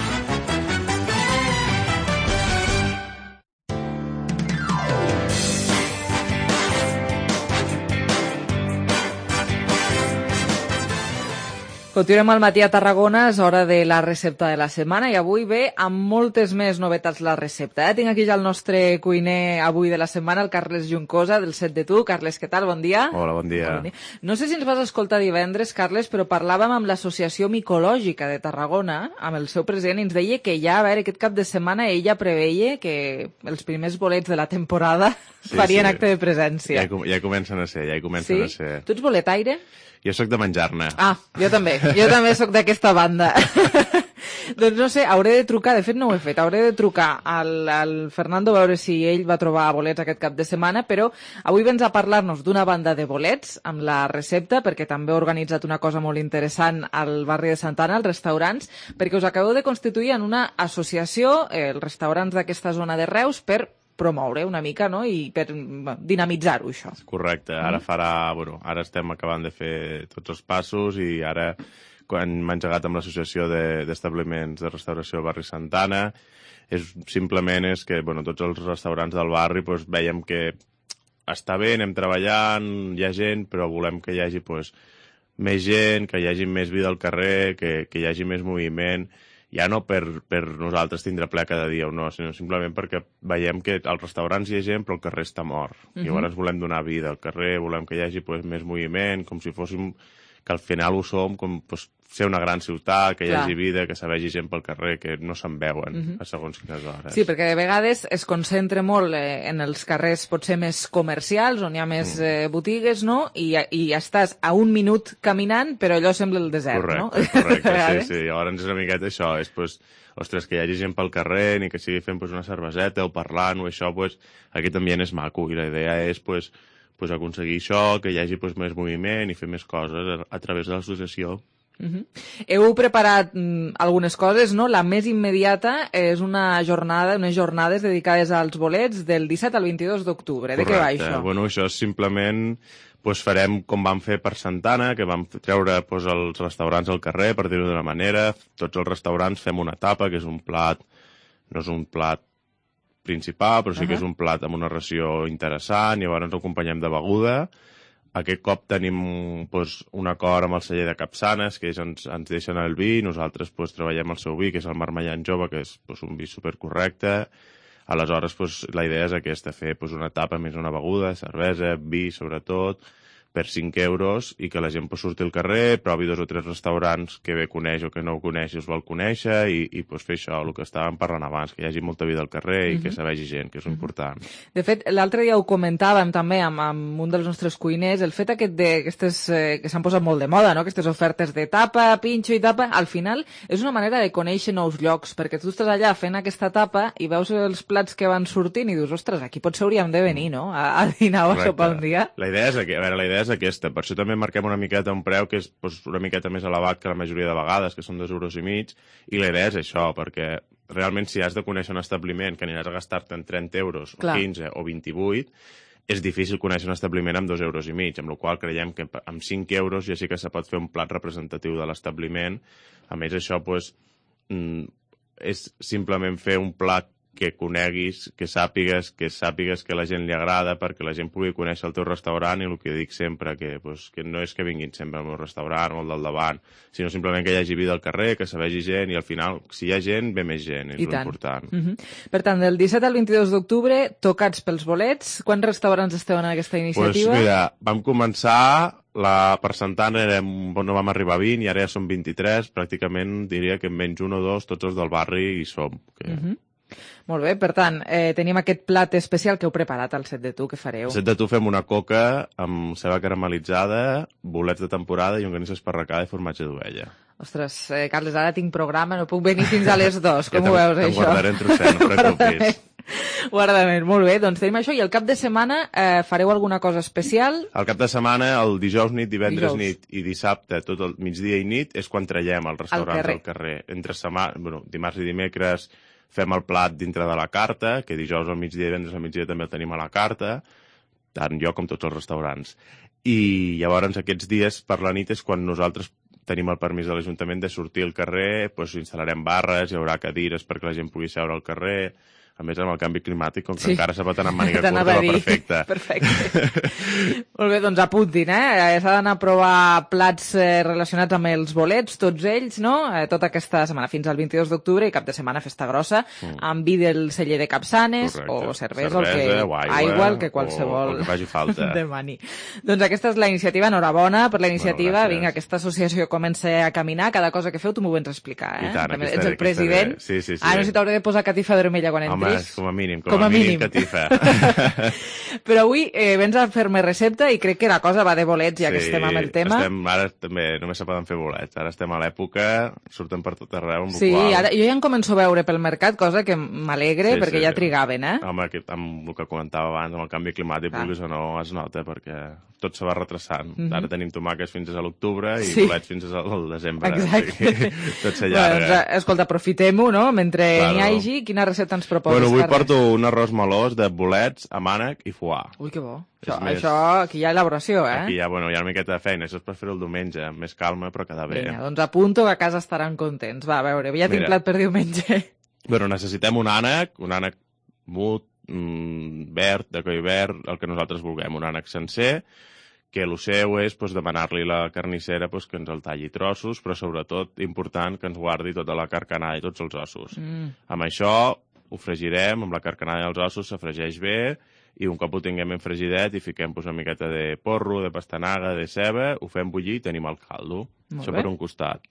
Continuem al matí a Tarragona, és hora de la recepta de la setmana i avui ve amb moltes més novetats la recepta. Eh? Tinc aquí ja el nostre cuiner avui de la setmana, el Carles Juncosa, del Set de Tu. Carles, què tal? Bon dia. Hola, bon dia. Bon dia. No sé si ens vas escoltar divendres, Carles, però parlàvem amb l'Associació Micològica de Tarragona, amb el seu president, i ens deia que ja, a veure, aquest cap de setmana ella preveia que els primers bolets de la temporada sí, farien sí. acte de presència. Ja, ja comencen a ser, ja hi comencen sí? a ser. Tu ets boletaire? Jo sóc de menjar-ne. Ah, jo també. Jo també sóc d'aquesta banda. Doncs no sé, hauré de trucar, de fet no ho he fet, hauré de trucar al, al Fernando a veure si ell va trobar bolets aquest cap de setmana, però avui vens a parlar-nos d'una banda de bolets amb la recepta, perquè també he organitzat una cosa molt interessant al barri de Santa Anna, als restaurants, perquè us acabeu de constituir en una associació, eh, els restaurants d'aquesta zona de Reus, per promoure una mica, no?, i per dinamitzar-ho, això. Correcte. Ara farà... Bueno, ara estem acabant de fer tots els passos i ara, quan m'he engegat amb l'associació d'establiments de restauració del barri Santana, és, simplement és que, bueno, tots els restaurants del barri pues, veiem que està bé, anem treballant, hi ha gent, però volem que hi hagi pues, més gent, que hi hagi més vida al carrer, que, que hi hagi més moviment, ja no per, per nosaltres tindre ple cada dia o no, sinó simplement perquè veiem que als restaurants hi ha gent però el carrer està mort. Uh-huh. I llavors volem donar vida al carrer, volem que hi hagi pues, més moviment, com si fóssim, que al final ho som, com pues, ser una gran ciutat, que hi Clar. hagi vida, que se vegi gent pel carrer, que no se'n veuen Mhm. a segons quines hores. Sí, perquè de vegades es concentra molt eh, en els carrers potser més comercials, on hi ha més eh, botigues, no? I, I estàs a un minut caminant, però allò sembla el desert, Correcte, no? correcte, De sí, vegades. sí. Llavors és una miqueta això, és, pues, ostres, que hi hagi gent pel carrer, ni que sigui fent pues, una cerveseta o parlant o això, pues, aquest ambient és maco, i la idea és pues, pues, aconseguir això, que hi hagi pues, més moviment i fer més coses a, a través de l'associació. Uh-huh. Heu preparat mm, algunes coses, no? La més immediata és una jornada, unes jornades dedicades als bolets del disset al vint-i-dos d'octubre. De què va això? Bueno, això és simplement pues, farem com vam fer per Santana, que vam treure pues, els restaurants al carrer, per dir-ho d'una manera. Tots els restaurants fem una tapa, que és un plat, no és un plat principal, però sí que Uh-huh. és un plat amb una ració interessant, i llavors ens acompanyem de beguda. Aquest cop tenim pues, un acord amb el celler de Capçanes, que ells ens, ens deixen el vi, i nosaltres pues, treballem el seu vi, que és el Marmellant Jove, que és pues, un vi supercorrecte. Aleshores, pues, la idea és aquesta, fer pues, una tapa més una beguda, cervesa, vi, sobretot, per cinc euros, i que la gent pues, surti al carrer, provi dos o tres restaurants que bé coneix o que no ho coneix i us vol conèixer, i, i pues, fer això, el que estàvem parlant abans, que hi hagi molta vida al carrer i Mhm. que se vegi gent, que és important. De fet, l'altre dia ho comentàvem també amb, amb un dels nostres cuiners, el fet aquest de, aquestes, eh, que s'han posat molt de moda, no? Aquestes ofertes de tapa, pinxo i tapa, al final és una manera de conèixer nous llocs, perquè tu estàs allà fent aquesta tapa i veus els plats que van sortint i dius, ostres, aquí potser hauríem de venir, no?, a, a dinar o a sopar un dia. La idea és, aqu- a veure, la idea és aquesta, per això també marquem una miqueta un preu que és pues, una miqueta més elevat que la majoria de vegades, que són dos euros i mig, i la idea és això, perquè realment si has de conèixer un establiment que aniràs a gastar-te en trenta euros, Clar. o quinze o vint-i-vuit, és difícil conèixer un establiment amb dos euros i mig, amb la qual creiem que amb cinc euros ja sí que se pot fer un plat representatiu de l'establiment. A més, això pues, mm, és simplement fer un plat que coneguis, que sàpigues, que sàpigues que la gent li agrada, perquè la gent pugui conèixer el teu restaurant, i el que dic sempre, que, pues, que no és que vinguin sempre al meu restaurant o al del davant, sinó simplement que hi hagi vida al carrer, que se vegi gent, i al final, si hi ha gent, ve més gent, és I tant. l'important. Mhm. Per tant, del disset al vint-i-dos d'octubre, tocats pels bolets. Quants restaurants esteu en aquesta Pues, iniciativa? mira, vam començar, la, per Santana érem, no vam arribar a vint, i ara ja som vint-i-tres, pràcticament diria que en menys un o dos, tots els del barri hi som. Que... Mhm. Molt bé, per tant, eh, tenim aquest plat especial que heu preparat al set de tu, que fareu. Al set de tu fem una coca amb ceba caramelitzada, bolets de temporada i llonganissa esparracada i formatge d'ovella. Ostres, eh, Carles, ara tinc programa, no puc venir fins a les dos. Com Ja ho te'n- veus, te'n això? guardaré en trosset, no et preocupis. Guardament, molt bé. Doncs tenim això, i el cap de setmana eh, fareu alguna cosa especial? El cap de setmana, el dijous nit, divendres Dijous. nit i dissabte, tot el migdia i nit, és quan traiem els restaurants carrer. al carrer. Entre setmana, bueno, dimarts i dimecres fem el plat dintre de la carta, que dijous al migdia i divendres al migdia també el tenim a la carta, tant jo com tots els restaurants. I llavors aquests dies per la nit és quan nosaltres tenim el permís de l'Ajuntament de sortir al carrer, doncs instal·larem barres, hi haurà cadires perquè la gent pugui seure al carrer. A més, amb el canvi climàtic, com que Sí. encara se pot anar amb màniga T'anava curta, a va dir. perfecte. Perfecte. Molt bé, doncs apuntin, eh? S'ha d'anar a provar plats eh, relacionats amb els bolets, tots ells, no? Eh, tota aquesta setmana, fins al vint-i-dos d'octubre, i cap de setmana festa grossa, Mm. amb vi del celler de Capçanes, Correcte. o cervesa, o el que, Cervesa o aigua, aigua, el que o- qualsevol o el que faci falta. demani. Doncs aquesta és la iniciativa, enhorabona per la iniciativa. Bueno, gràcies. Vinga, aquesta associació comença a caminar, cada cosa que feu tu m'ho vens a explicar, eh? I tant, També aquí ets estaré, el president. aquí estaré. Sí, sí, sí. Ah, no sé si t'hauré de posar catifa vermella quan Home, entris. com a mínim, com, Com a a mínim, mínim. catifa. Però avui eh, vens a fer-me recepta i crec que la cosa va de bolets, ja que estem amb el tema. Estem, ara també només se poden fer bolets. Ara estem a l'època, surten per tot arreu, amb Sí, el qual... ara, jo ja en començo a veure pel mercat, cosa que m'alegre, Sí, perquè sí. ja trigaven, eh? Home, que, amb el que comentava abans, amb el canvi climàtic, Ah. vulguis o no, es nota, perquè tot se va retrasant. Mhm. Ara tenim tomàquets fins a l'octubre i Sí. bolets fins al desembre. Exacte. O sigui, tot s'allarga. Bueno, doncs, escolta, aprofitem-ho, no? Mentre Claro. n'hi hagi, quina recepta ens proposes, Bueno, avui Carles? porto un arròs melós de bolets a mànec i foie. Ui, que bo. És Això, més- això, aquí hi ha elaboració, eh? Aquí hi ha, bueno, hi ha una miqueta de feina, això és per fer-ho el diumenge, amb més calma, però queda bé. Vinga, doncs apunto que a casa estaran contents. Va, a veure, ja tinc Mira. plat per diumenge. Bueno, necessitem un ànec, un ànec mut, mm, verd, de coll verd, el que nosaltres vulguem, un ànec sencer, que el seu és pues, demanar-li a la carnissera pues, que ens el talli trossos, però sobretot important que ens guardi tota la carcanada i tots els ossos. Mm. Amb això ho fregirem, amb la carcanada i els ossos se fregeix bé, i un cop ho tinguem ben fregidet i fiquem pues, una miqueta de porro, de pastanaga, de ceba, ho fem bullir i tenim el caldo. Molt Això bé. per un costat.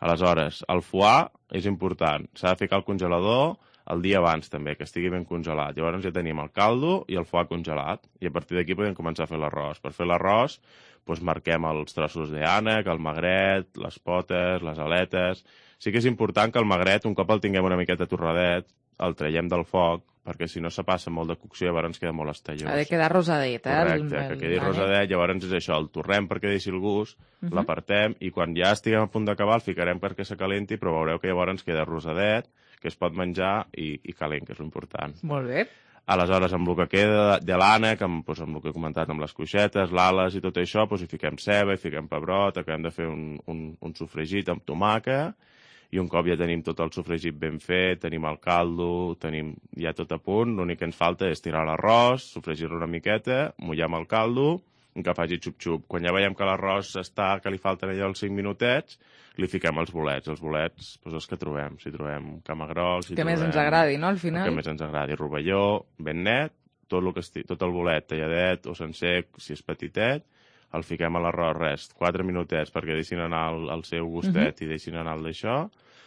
Aleshores, el foie és important. S'ha de ficar al congelador el dia abans també, que estigui ben congelat. Llavors ja tenim el caldo i el foie congelat. I a partir d'aquí podem començar a fer l'arròs. Per fer l'arròs, doncs marquem els trossos d'ànec, el magret, les potes, les aletes. Sí que és important que el magret, un cop el tinguem una miqueta torradet, el traiem del foc, perquè si no se passa molt de cocció, llavors queda molt estallós. Ha de quedar rosadet, eh? Correcte, el, que quedi el... rosadet, llavors és això, el torrem perquè deixi el gust, uh -huh. l'apartem, i quan ja estiguem a punt d'acabar el ficarem perquè s'acalenti, però veureu que llavors queda rosadet, que es pot menjar i, i calent, que és l'important. Molt bé. Aleshores, amb el que queda de l'ànec, amb, doncs, amb el que he comentat, amb les coixetes, l'ales i tot això, doncs, hi fiquem ceba, hi fiquem pebrot, acabem de fer un, un, un sofregit amb tomàquet, i un cop ja tenim tot el sofregit ben fet, tenim el caldo, tenim ja tot a punt, l'únic que ens falta és tirar l'arròs, sofregir-lo una miqueta, mullar amb el caldo, que faci xup-xup. Quan ja veiem que l'arròs està, que li falten allò els cinc minutets, li fiquem els bolets. Els bolets, doncs els que trobem. Si trobem camagrol, si que trobem... més ens agradi, no, al final? Que més ens agradi. Rovelló, ben net, tot el, que esti... tot el bolet talladet o sencer, si és petitet, el fiquem a l'arròs, res, quatre minutets perquè deixin anar el, el seu gustet uh -huh. i deixin anar el d'això,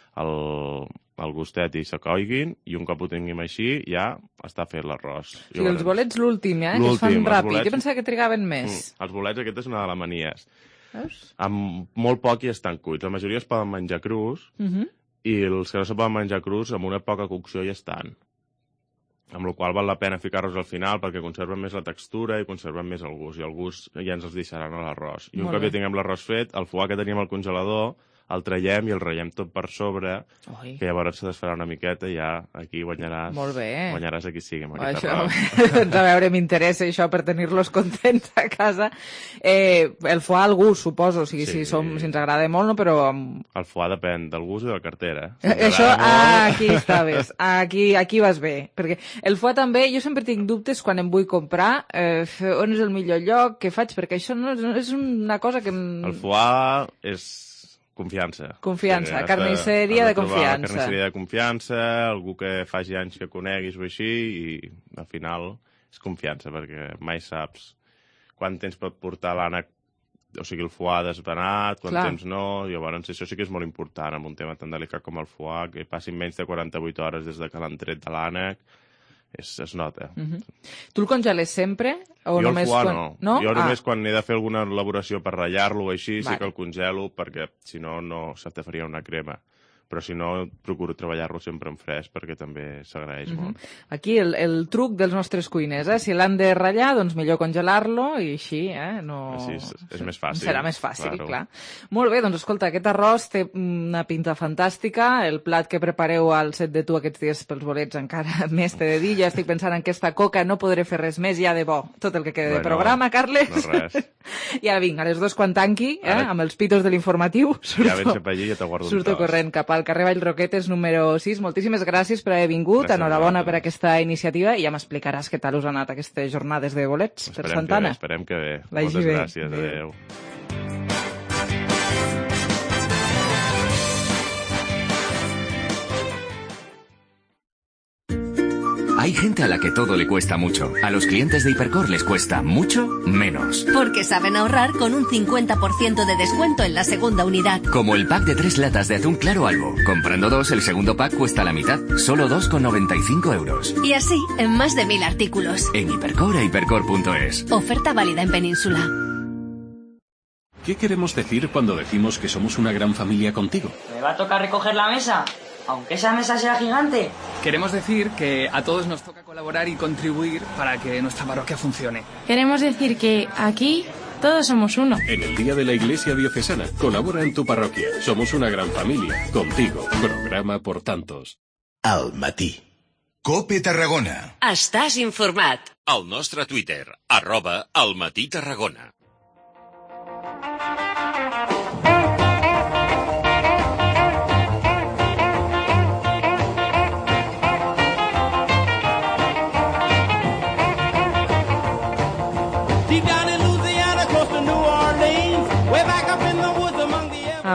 el, el gustet i s'acoiguin, i un cop ho tinguem així, ja està fet l'arròs. O sigui, els bolets l'últim, eh? Que es fan ràpid. Bolets... Jo pensava que trigaven més. Mm, els bolets, aquesta és una de les manies. Veus? Amb molt poc i estan cuits. La majoria es poden menjar crus, uh -huh. i els que no se poden menjar crus, amb una poca cocció ja estan. Amb la qual val la pena ficar-los al final perquè conserven més la textura i conserven més el gust, i el gust ja ens els deixaran a l'arròs. I un cop ja tinguem l'arròs fet, el foie que teníem al congelador el traiem i el ratllem tot per sobre, Oi. que llavors se desfarà una miqueta i ja aquí guanyaràs. Molt bé. Guanyaràs aquí sí, amb aquest arròs. Doncs a veure, m'interessa això per tenir-los contents a casa. Eh, el foie al gust, suposo, o sigui, sí. si, som, si ens agrada molt, no? Però... El foie depèn del gust i de la cartera. Si això, ah, aquí estaves. Aquí, aquí vas bé. Perquè el foie també, jo sempre tinc dubtes quan em vull comprar, eh, on és el millor lloc, què faig, perquè això no és, és una cosa que... El foie és... Confiança. Confiança, carnisseria de confiança. Carnisseria de confiança, algú que faci anys que coneguis o així, i al final és confiança, perquè mai saps quant temps pot portar l'ànec, o sigui, el foie desvenat, quant Clar. temps no, llavors això sí que és molt important en un tema tan delicat com el foie, que passin menys de quaranta-vuit hores des de que l'han tret de l'ànec, es, es nota. Uh -huh. Tu el congeles sempre? O jo només el foie quan... no. no. Jo només ah. quan he de fer alguna elaboració per ratllar-lo o així, vale. sí que el congelo, perquè si no, no se te faria una crema. Però si no, procuro treballar-lo sempre en fresc, perquè també s'agraeix uh -huh. molt. Aquí el, el truc dels nostres cuiners, eh? Si l'han de ratllar, doncs millor congelar-lo, i així, eh? No... Així és, és més fàcil. Serà més fàcil, claro. clar. Molt bé, doncs escolta, aquest arròs té una pinta fantàstica, el plat que prepareu al set de tu aquests dies pels bolets encara més t'he de dir, ja estic pensant en aquesta coca, no podré fer res més, ja de bo, tot el que queda bueno, de programa, Carles. No res. I ara vinc, a les dues quan tanqui, eh? Ara... amb els pitos de l'informatiu, surto, ja vens cap allí i ja te guardo surto un corrent cap al carrer Vallroquetes número sis. Moltíssimes gràcies per haver vingut, gràcies enhorabona per aquesta iniciativa, i ja m'explicaràs què tal us ha anat aquestes jornades de bolets esperem per Santana. Que bé, esperem que bé. Vagi Moltes bé. gràcies, Adéu. adéu. Hay gente a la que todo le cuesta mucho. A los clientes de Hipercor les cuesta mucho menos. Porque saben ahorrar con un cincuenta por ciento de descuento en la segunda unidad. Como el pack de tres latas de atún claro Albo. Comprando dos, el segundo pack cuesta la mitad. Solo dos con noventa y cinco euros. Y así, en más de mil artículos. En Hipercor e hipercor punto es. Oferta válida en Península. ¿Qué queremos decir cuando decimos que somos una gran familia contigo? ¿Me va a tocar recoger la mesa? Aunque esa mesa sea gigante. Queremos decir que a todos nos toca colaborar y contribuir para que nuestra parroquia funcione. Queremos decir que aquí todos somos uno. En el Día de la Iglesia Diocesana, colabora en tu parroquia. Somos una gran familia. Contigo. Programa por tantos. Al matí. COPE Tarragona. Estàs informat. Al nostre Twitter, arroba al matí Tarragona.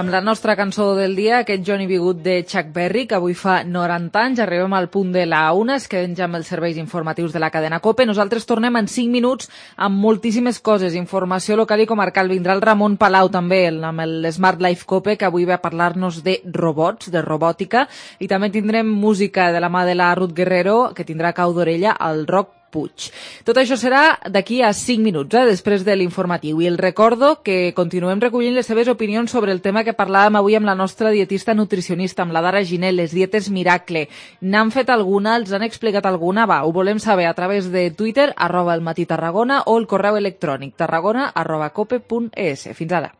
Amb la nostra cançó del dia, aquest Johnny B. Good de Chuck Berry, que avui fa noranta anys, arribem al punt de la una, es queden ja amb els serveis informatius de la cadena COPE. Nosaltres tornem en cinc minuts amb moltíssimes coses, informació local i comarcal. Vindrà el Ramon Palau també, amb el Smart Life COPE, que avui ve a parlar-nos de robots, de robòtica, i també tindrem música de la mà de la Ruth Guerrero, que tindrà cau d'orella al Rock Puig. Tot això serà d'aquí a cinc minuts, eh, després de l'informatiu. I el recordo que continuem recollint les seves opinions sobre el tema que parlàvem avui amb la nostra dietista nutricionista, amb la Dara Ginet, les dietes miracle. N'han fet alguna, els han explicat alguna? Va, ho volem saber a través de Twitter, arroba el Matí Tarragona, o el correu electrònic tarragona arroba cope punt es. Fins ara.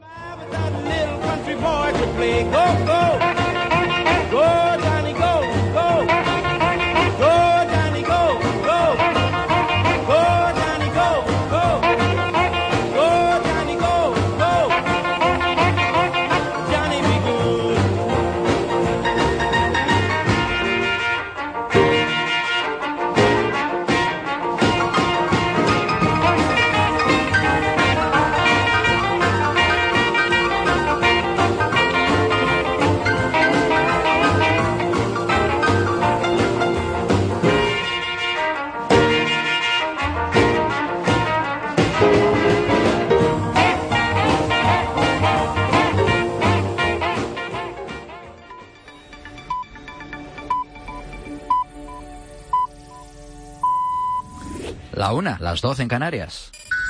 La una, las doce en Canarias.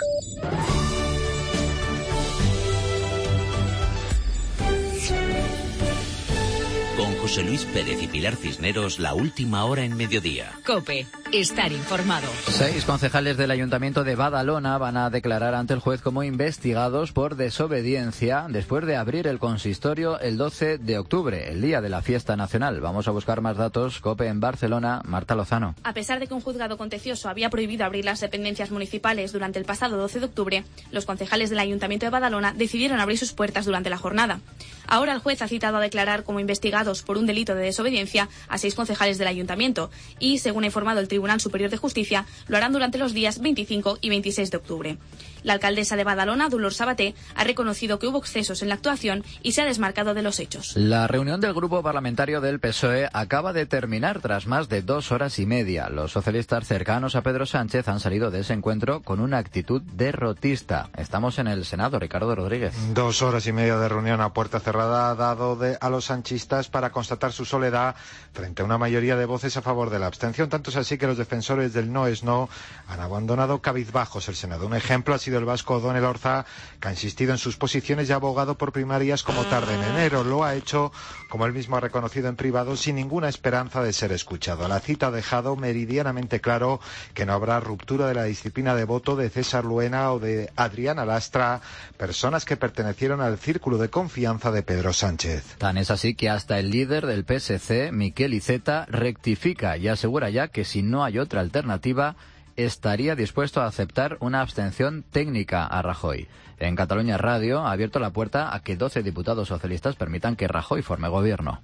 Con José Luis Pérez y Pilar Cisneros, la última hora en mediodía. COPE, estar informado. Seis concejales del Ayuntamiento de Badalona van a declarar ante el juez como investigados por desobediencia después de abrir el consistorio el doce de octubre, el día de la fiesta nacional. Vamos a buscar más datos. COPE en Barcelona, Marta Lozano. A pesar de que un juzgado contencioso había prohibido abrir las dependencias municipales durante el pasado doce de octubre, los concejales del Ayuntamiento de Badalona decidieron abrir sus puertas durante la jornada. Ahora el juez ha citado a declarar como investigados por un delito de desobediencia a seis concejales del Ayuntamiento y, según ha informado el Tribunal Superior de Justicia, lo harán durante los días veinticinco y veintiséis de octubre. La alcaldesa de Badalona, Dolors Sabaté, ha reconocido que hubo excesos en la actuación y se ha desmarcado de los hechos. La reunión del grupo parlamentario del P S O E acaba de terminar tras más de dos horas y media. Los socialistas cercanos a Pedro Sánchez han salido de ese encuentro con una actitud derrotista. Estamos en el Senado, Ricardo Rodríguez. Dos horas y media de reunión a puerta cerrada ha dado de, a los sanchistas para constatar su soledad frente a una mayoría de voces a favor de la abstención. Tanto es así que los defensores del no es no han abandonado cabizbajos el Senado. Un ejemplo ha sido el vasco Don Elorza, que ha insistido en sus posiciones y ha abogado por primarias como tarde en enero. Lo ha hecho, como él mismo ha reconocido en privado, sin ninguna esperanza de ser escuchado. La cita ha dejado meridianamente claro que no habrá ruptura de la disciplina de voto de César Luena o de Adriana Lastra, personas que pertenecieron al círculo de confianza de Pedro Sánchez. Tan es así que hasta el líder del P S C, Miquel Iceta, rectifica y asegura ya que si no hay otra alternativa, estaría dispuesto a aceptar una abstención técnica a Rajoy. En Cataluña Radio ha abierto la puerta a que doce diputados socialistas permitan que Rajoy forme gobierno.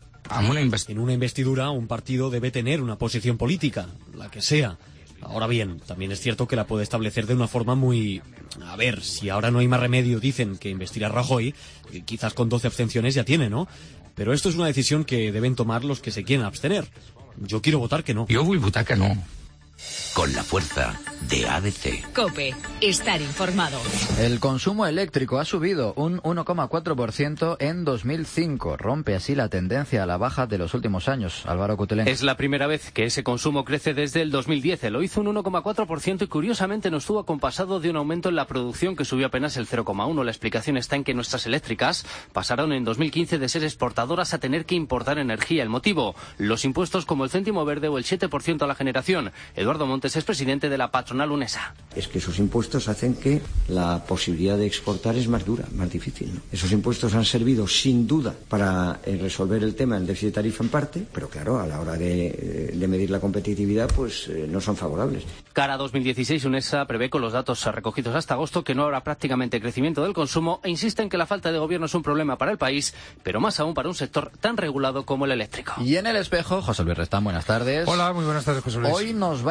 En una investidura, un partido debe tener una posición política, la que sea. Ahora bien, también es cierto que la puede establecer de una forma muy... A ver, si ahora no hay más remedio, dicen, que investir a Rajoy, quizás con doce abstenciones ya tiene, ¿no? Pero esto es una decisión que deben tomar los que se quieren abstener. Yo quiero votar que no. Yo voy a votar que no. Con la fuerza de A D C. COPE, estar informado. El consumo eléctrico ha subido un uno coma cuatro por ciento en dos mil cinco. Rompe así la tendencia a la baja de los últimos años. Álvaro Cutelén. Es la primera vez que ese consumo crece desde el dos mil diez. Lo hizo un uno coma cuatro por ciento y curiosamente no estuvo acompasado de un aumento en la producción que subió apenas el cero coma uno por ciento. La explicación está en que nuestras eléctricas pasaron en dos mil quince de ser exportadoras a tener que importar energía. El motivo, los impuestos como el céntimo verde o el siete por ciento a la generación. Eduardo Montes es presidente de la patronal UNESA. Es que esos impuestos hacen que la posibilidad de exportar es más dura, más difícil, ¿no? Esos impuestos han servido sin duda para eh, resolver el tema del déficit de tarifa en parte, pero claro, a la hora de, de medir la competitividad pues eh, no son favorables. Cara a dos mil dieciséis, UNESA prevé con los datos recogidos hasta agosto que no habrá prácticamente crecimiento del consumo e insiste en que la falta de gobierno es un problema para el país, pero más aún para un sector tan regulado como el eléctrico. Y en el espejo, José Luis Restán, buenas tardes. Hola, muy buenas tardes, José Luis. Hoy nos va a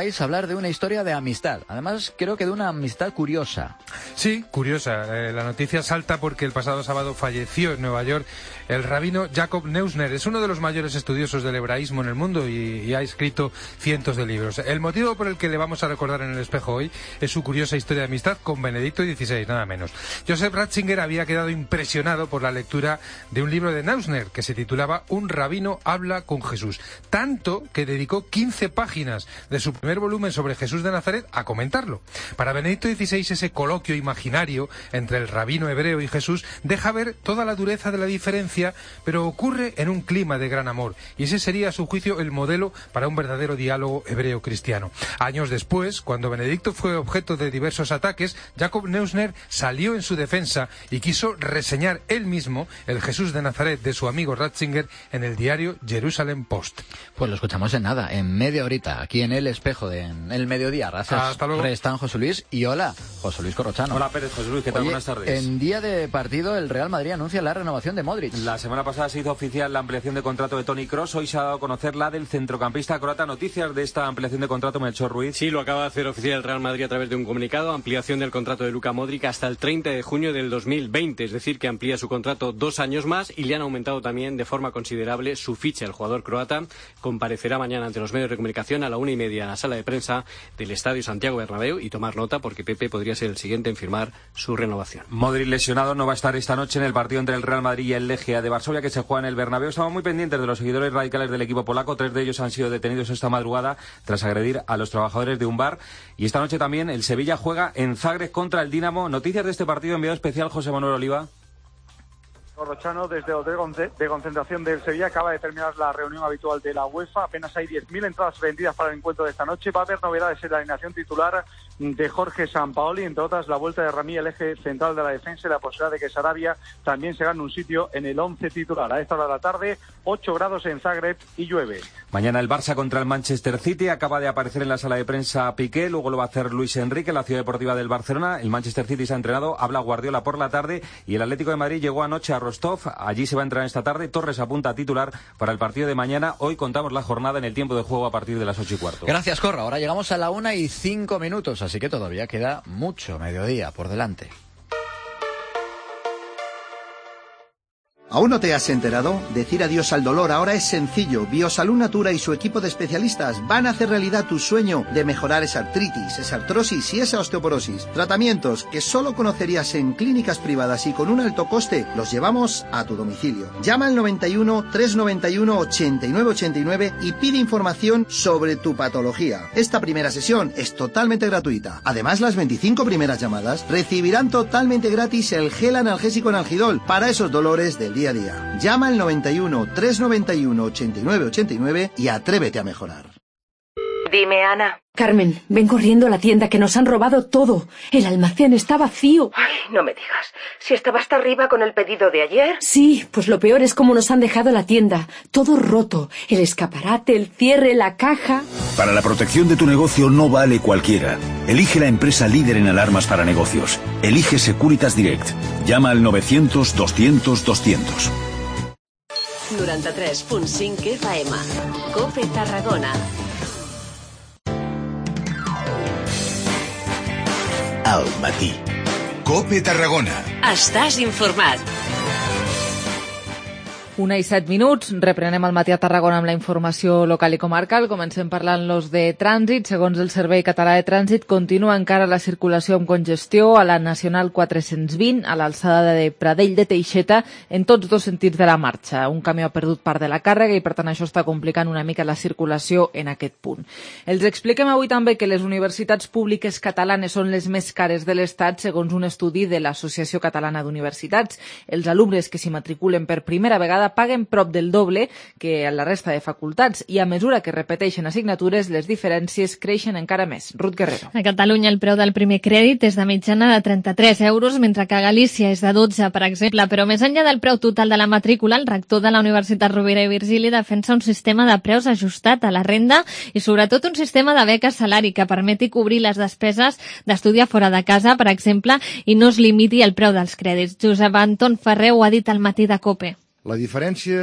vais a hablar de una historia de amistad. Además, creo que de una amistad curiosa. Sí, curiosa. Eh, la noticia salta porque el pasado sábado falleció en Nueva York el rabino Jacob Neusner. Es uno de los mayores estudiosos del hebraísmo en el mundo y, y ha escrito cientos de libros. El motivo por el que le vamos a recordar en el espejo hoy es su curiosa historia de amistad con Benedicto dieciséis, nada menos. Joseph Ratzinger había quedado impresionado por la lectura de un libro de Neusner que se titulaba Un rabino habla con Jesús. Tanto que dedicó quince páginas de su primer volumen sobre Jesús de Nazaret a comentarlo. Para Benedicto dieciséis, ese coloquio imaginario entre el rabino hebreo y Jesús deja ver toda la dureza de la diferencia, pero ocurre en un clima de gran amor, y ese sería a su juicio el modelo para un verdadero diálogo hebreo-cristiano. Años después, cuando Benedicto fue objeto de diversos ataques, Jacob Neusner salió en su defensa y quiso reseñar él mismo el Jesús de Nazaret de su amigo Ratzinger en el diario Jerusalem Post. Pues lo escuchamos en nada, en media horita, aquí en el espejo de en el mediodía. Gracias. Hasta luego. Están José Luis y hola, José Luis Corrochano. Hola Pérez, José Luis, ¿qué tal? Oye, buenas tardes. En día de partido, el Real Madrid anuncia la renovación de Modric. La semana pasada se hizo oficial la ampliación de contrato de Toni Kroos. Hoy se ha dado a conocer la del centrocampista croata. Noticias de esta ampliación de contrato, Melchor Ruiz. Sí, lo acaba de hacer oficial el Real Madrid a través de un comunicado. Ampliación del contrato de Luka Modric hasta el treinta de junio del dos mil veinte. Es decir, que amplía su contrato dos años más y le han aumentado también de forma considerable su ficha. El jugador croata comparecerá mañana ante los medios de comunicación a la una y media en la sala de prensa del Estadio Santiago Bernabéu, y tomar nota porque Pepe podría ser el siguiente en firmar su renovación. Modric lesionado no va a estar esta noche en el partido entre el Real Madrid y el Legia de Varsovia que se juega en el Bernabéu. Estamos muy pendientes de los seguidores radicales del equipo polaco. Tres de ellos han sido detenidos esta madrugada tras agredir a los trabajadores de un bar. Y esta noche también el Sevilla juega en Zagreb contra el Dinamo. Noticias de este partido, enviado especial José Manuel Oliva. Corrochano, desde el hotel de concentración del Sevilla, acaba de terminar la reunión habitual de la UEFA. Apenas hay diez mil entradas vendidas para el encuentro de esta noche. Va a haber novedades en la alineación titular de Jorge Sampaoli, entre otras la vuelta de Rami, el eje central de la defensa, y la posibilidad de que Sarabia también se gane un sitio en el once titular. A esta hora de la tarde, ocho grados en Zagreb y llueve. Mañana el Barça contra el Manchester City. Acaba de aparecer en la sala de prensa Piqué, luego lo va a hacer Luis Enrique, la ciudad deportiva del Barcelona. El Manchester City se ha entrenado, habla Guardiola por la tarde, y el Atlético de Madrid llegó anoche a Rostov. Allí se va a entrenar esta tarde. Torres apunta a titular para el partido de mañana. Hoy contamos la jornada en el tiempo de juego a partir de las ocho y cuarto. Gracias, Corra. Ahora llegamos a la una y cinco minutos, así que todavía queda mucho mediodía por delante. ¿Aún no te has enterado? Decir adiós al dolor ahora es sencillo. Biosalud Natura y su equipo de especialistas van a hacer realidad tu sueño de mejorar esa artritis, esa artrosis y esa osteoporosis. Tratamientos que solo conocerías en clínicas privadas y con un alto coste, los llevamos a tu domicilio. Llama al noventa y uno, trescientos noventa y uno, ochenta y nueve ochenta y nueve y pide información sobre tu patología. Esta primera sesión es totalmente gratuita. Además, las veinticinco primeras llamadas recibirán totalmente gratis el gel analgésico Analgidol para esos dolores del día a día. Llama al noventa y uno, trescientos noventa y uno, ochenta y nueve ochenta y nueve y atrévete a mejorar. Dime, Ana. Carmen, ven corriendo a la tienda que nos han robado todo. El almacén está vacío. Ay, no me digas. ¿Si estaba hasta arriba con el pedido de ayer? Sí, pues lo peor es cómo nos han dejado la tienda. Todo roto. El escaparate, el cierre, la caja. Para la protección de tu negocio no vale cualquiera. Elige la empresa líder en alarmas para negocios. Elige Securitas Direct. Llama al novecientos, doscientos, doscientos. noranta-tres punt cinc F M. COPE Tarragona. Al matí. COPE Tarragona. Estàs informat. Una i set minuts, reprenem el matí a Tarragona amb la informació local i comarcal. Comencem parlant-los de trànsit. Segons el Servei Català de Trànsit, continua encara la circulació amb congestió a la Nacional quatre-cents vint, a l'alçada de Pradell de Teixeta, en tots dos sentits de la marxa. Un camió ha perdut part de la càrrega i, per tant, això està complicant una mica la circulació en aquest punt. Els expliquem avui també que les universitats públiques catalanes són les més cares de l'Estat, segons un estudi de l'Associació Catalana d'Universitats. Els alumnes que s'hi matriculen per primera vegada paguen prop del doble que a la resta de facultats i a mesura que repeteixen assignatures les diferències creixen encara més. Ruth Guerrero. A Catalunya el preu del primer crèdit és de mitjana de trenta-tres euros, mentre que a Galícia és de dotze, per exemple. Però més enllà del preu total de la matrícula, el rector de la Universitat Rovira i Virgili defensa un sistema de preus ajustat a la renda i sobretot un sistema de beques salari que permeti cobrir les despeses d'estudiar fora de casa, per exemple, i no es limiti el preu dels crèdits. Josep Anton Ferrer ho ha dit al matí de COPE. La diferència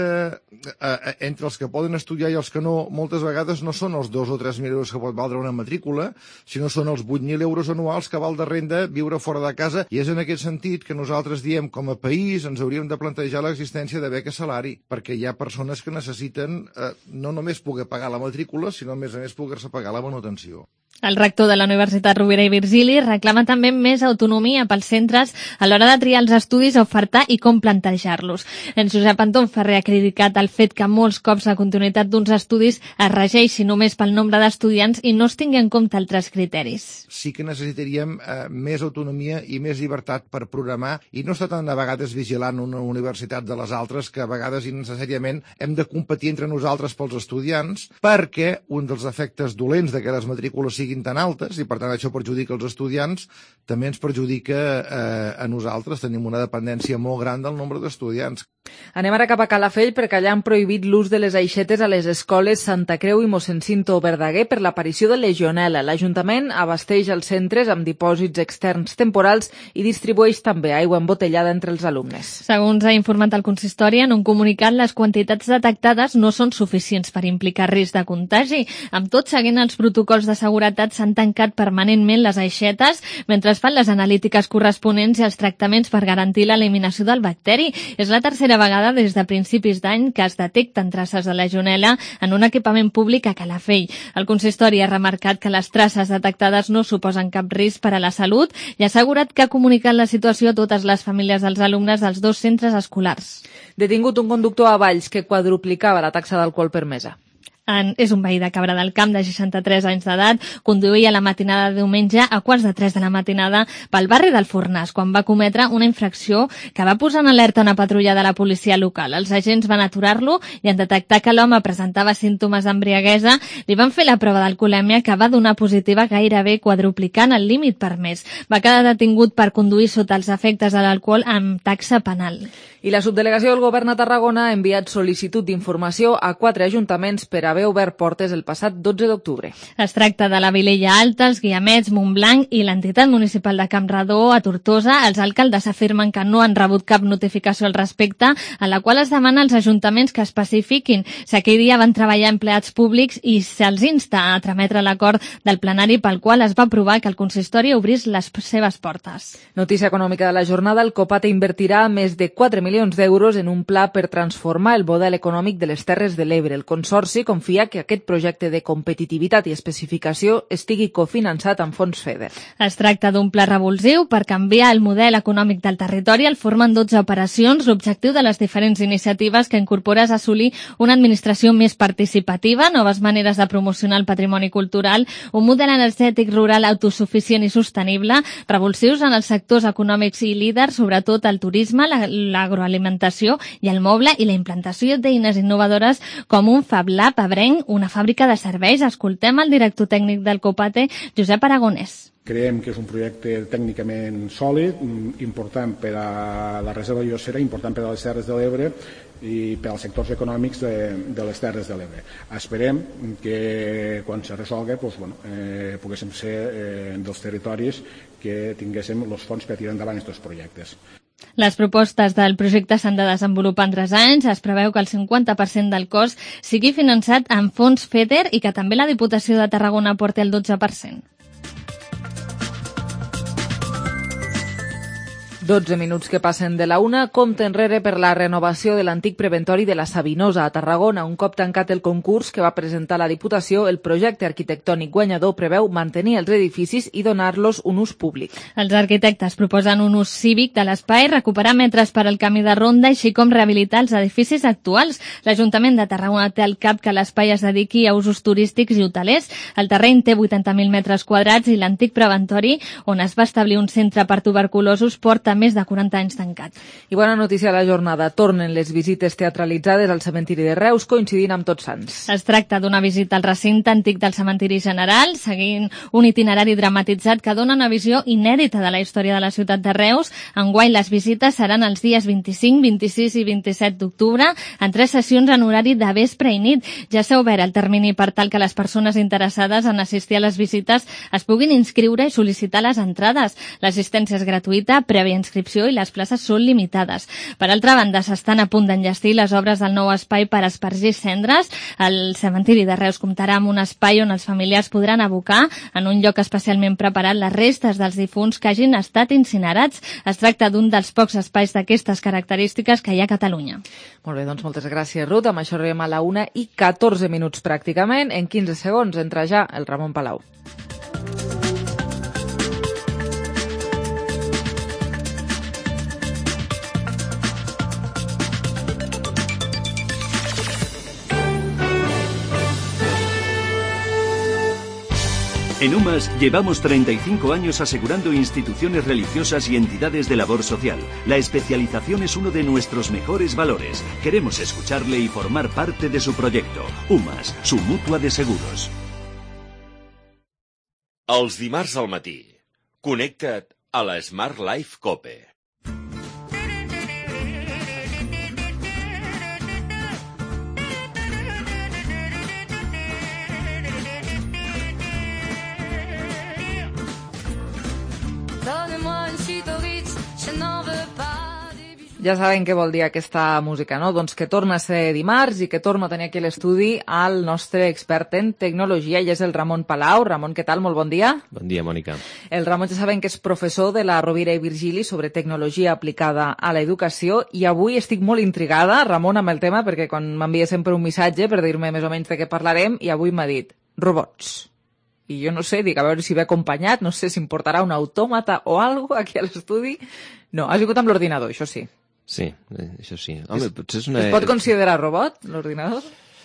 eh, entre els que poden estudiar i els que no, moltes vegades no són els dos o tres mil euros que pot valdre una matrícula, sinó són els vuit mil euros anuals que val de renda viure fora de casa, i és en aquest sentit que nosaltres diem com a país ens hauríem de plantejar l'existència de beques salari, perquè hi ha persones que necessiten eh, no només poder pagar la matrícula, sinó a més a més poder-se pagar la manutenció. El rector de la Universitat Rovira i Virgili reclama també més autonomia pels centres a l'hora de triar els estudis a ofertar i com plantejar-los. En Josep Anton Ferrer ha criticat el fet que molts cops la continuïtat d'uns estudis es regeixi només pel nombre d'estudiants i no es tingui en compte altres criteris. Sí que necessitaríem eh, més autonomia i més llibertat per programar i no estar tant a vegades vigilant una universitat de les altres, que a vegades innecessàriament hem de competir entre nosaltres pels estudiants, perquè un dels efectes dolents de que les matrícules siguin tan altes, i per tant això perjudica els estudiants, també ens perjudica eh, a nosaltres. Tenim una dependència molt gran del nombre d'estudiants. Anem ara cap a Calafell, perquè allà han prohibit l'ús de les aixetes a les escoles Santa Creu i Mossèn Cinto Verdaguer per l'aparició de legionel·la. L'Ajuntament abasteix els centres amb dipòsits externs temporals i distribueix també aigua embotellada entre els alumnes. Segons ha informat el consistori, en un comunicat, les quantitats detectades no són suficients per implicar risc de contagi. Amb tot, seguint els protocols de seguretat, s'han tancat permanentment les aixetes mentre es fan les analítiques corresponents i els tractaments per garantir l'eliminació del bacteri. És la tercera vegada des de principis d'any que es detecten traces de legionel·la en un equipament públic a Calafell. El consistori ha remarcat que les traces detectades no suposen cap risc per a la salut i ha assegurat que ha comunicat la situació a totes les famílies dels alumnes dels dos centres escolars. Detingut un conductor a Valls que quadruplicava la taxa d'alcohol permesa. En, és un veí de Cabra del Camp de seixanta-tres anys d'edat, conduïa la matinada de diumenge a quarts de tres de la matinada pel barri del Fornàs, quan va cometre una infracció que va posar en alerta una patrulla de la policia local. Els agents van aturar-lo i en detectar que l'home presentava símptomes d'embriaguesa, li van fer la prova d'alcoholèmia, que va donar positiva, gairebé quadruplicant el límit permès. Va quedar detingut per conduir sota els efectes de l'alcohol amb taxa penal. I la subdelegació del Govern a Tarragona ha enviat sol·licitud d'informació a quatre ajuntaments per haver obert portes el passat dotze d'octubre. Es tracta de la Vilella Alta, els Guiamets, Montblanc i l'entitat municipal de Campredó a Tortosa. Els alcaldes afirmen que no han rebut cap notificació al respecte, a la qual es demana als ajuntaments que especifiquin si aquell dia van treballar empleats públics i se'ls insta a trametre l'acord del plenari pel qual es va aprovar que el consistori obrís les seves portes. Notícia econòmica de la jornada: el Copate invertirà més de quatre milions d'euros en un pla per transformar el model econòmic de les Terres de l'Ebre. El Consorci confia que aquest projecte de competitivitat i especificació estigui cofinançat amb fons FEDER. Es tracta d'un pla revulsiu per canviar el model econòmic del territori. El formen dotze operacions. L'objectiu de les diferents iniciatives que incorpora és assolir una administració més participativa, noves maneres de promocionar el patrimoni cultural, un model energètic rural autosuficient i sostenible, revulsius en els sectors econòmics i líders, sobretot el turisme, l'agroalimentació i el moble, i la implantació d'eines innovadores com un Fab Lab abrenc, una fàbrica de serveis. Escoltem el director tècnic del Copate, Josep Aragonès. Creiem que és un projecte tècnicament sòlid, important per a la reserva biosfera, important per a les Terres de l'Ebre i per als sectors econòmics de, de les Terres de l'Ebre. Esperem que quan se resolgui doncs, bueno, eh, poguéssim ser eh, dels territoris que tinguéssim els fons per tirar endavant aquests projectes. Les propostes del projecte s'han de desenvolupar en tres anys. Es preveu que el cinquanta per cent del cost sigui finançat amb fons FEDER i que també la Diputació de Tarragona aporti el dotze per cent. dotze minuts que passen de la una. Compte enrere per la renovació de l'antic preventori de la Sabinosa a Tarragona. Un cop tancat el concurs que va presentar la Diputació, el projecte arquitectònic guanyador preveu mantenir els edificis i donar-los un ús públic. Els arquitectes proposen un ús cívic de l'espai, recuperar metres per al camí de ronda, així com rehabilitar els edificis actuals. L'Ajuntament de Tarragona té al cap que l'espai es dediqui a usos turístics i hotelers. El terreny té vuitanta mil metres quadrats i l'antic preventori, on es va establir un centre per tuberculosos, porta més de quaranta anys tancat. I bona notícia de la jornada. Tornen les visites teatralitzades al cementiri de Reus, coincidint amb Tots Sants. Es tracta d'una visita al recinte antic del cementiri general, seguint un itinerari dramatitzat que dona una visió inèdita de la història de la ciutat de Reus. Enguany les visites seran els dies vint-i-cinc, vint-i-sis i vint-i-set d'octubre, en tres sessions en horari de vespre i nit. Ja s'ha obert el termini per tal que les persones interessades en assistir a les visites es puguin inscriure i sol·licitar les entrades. L'assistència és gratuïta, prèvia inscripció i les places són limitades. Per altra banda, s'estan a punt d'enllestir les obres del nou espai per espargir cendres. El cementiri de Reus comptarà amb un espai on els familiars podran abocar en un lloc especialment preparat les restes dels difunts que hagin estat incinerats. Es tracta d'un dels pocs espais d'aquestes característiques que hi ha a Catalunya. Molt bé, doncs moltes gràcies, Ruth. Amb això arribem a la una i catorze minuts pràcticament. En quinze segons entra ja el Ramon Palau. En UMAS llevamos treinta y cinco años asegurando instituciones religiosas y entidades de labor social. La especialización es uno de nuestros mejores valores. Queremos escucharle y formar parte de su proyecto. UMAS, su mutua de seguros. Els dimarts al matí, connecta't a la Smart Life Cope. Ja saben què vol dir aquesta música, no? Doncs que torna a ser dimarts i que torna a tenir aquí a l'estudi el nostre expert en tecnologia, i és el Ramon Palau. Ramon, què tal? Molt bon dia. Bon dia, Mònica. El Ramon ja saben que és professor de la Rovira i Virgili sobre tecnologia aplicada a l'educació, i avui estic molt intrigada, Ramon, amb el tema, perquè quan m'envia sempre un missatge per dir-me més o menys de què parlarem, i avui m'ha dit robots. I jo no sé, dic, a veure si ve acompanyat, no sé si em portarà un autòmata o algo aquí a l'estudi. No, has vingut amb l'ordinador, això sí. Sí, això sí. Home, potser és una... Es pot considerar robot, l'ordinador?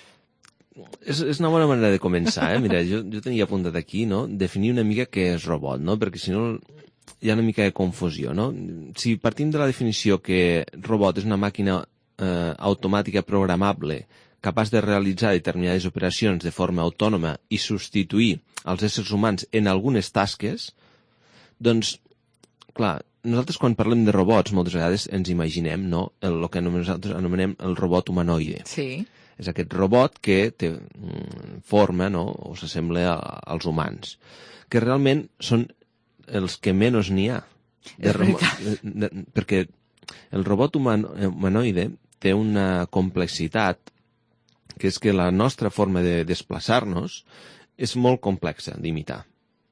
És, és una bona manera de començar, eh? Mira, jo, jo tenia apuntat aquí, no?, definir una mica què és robot, no?, perquè si no hi ha una mica de confusió, no? Si partim de la definició que robot és una màquina eh, automàtica programable capaç de realitzar determinades operacions de forma autònoma i substituir els éssers humans en algunes tasques, doncs, clar, nosaltres quan parlem de robots moltes vegades ens imaginem, no?, el, el que nosaltres anomenem el robot humanoide. Sí. És aquest robot que té forma, no?, o s'assembla als humans, que realment són els que menys n'hi ha. És veritat. De, de, perquè el robot human, humanoide té una complexitat, que és que la nostra forma de desplaçar-nos és molt complexa d'imitar.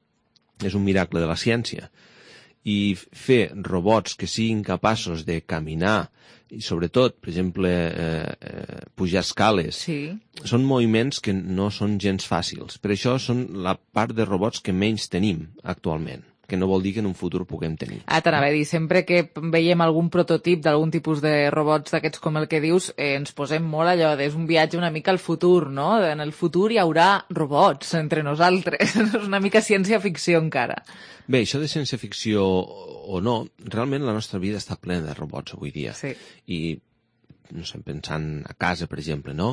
És un miracle de la ciència. I fer robots que siguin capaços de caminar i sobretot, per exemple, eh, eh, pujar escales, sí, són moviments que no són gens fàcils. Per això són la part de robots que menys tenim actualment, que no vol dir que en un futur puguem tenir. Ah, t'anava a dir, sempre que veiem algun prototip d'algun tipus de robots d'aquests com el que dius, eh, ens posem molt allò de és un viatge una mica al futur, no? En el futur hi haurà robots entre nosaltres. És una mica ciència-ficció encara. Bé, això de ciència-ficció o no, realment la nostra vida està plena de robots avui dia. Sí. I, no sé, pensant a casa, per exemple, no?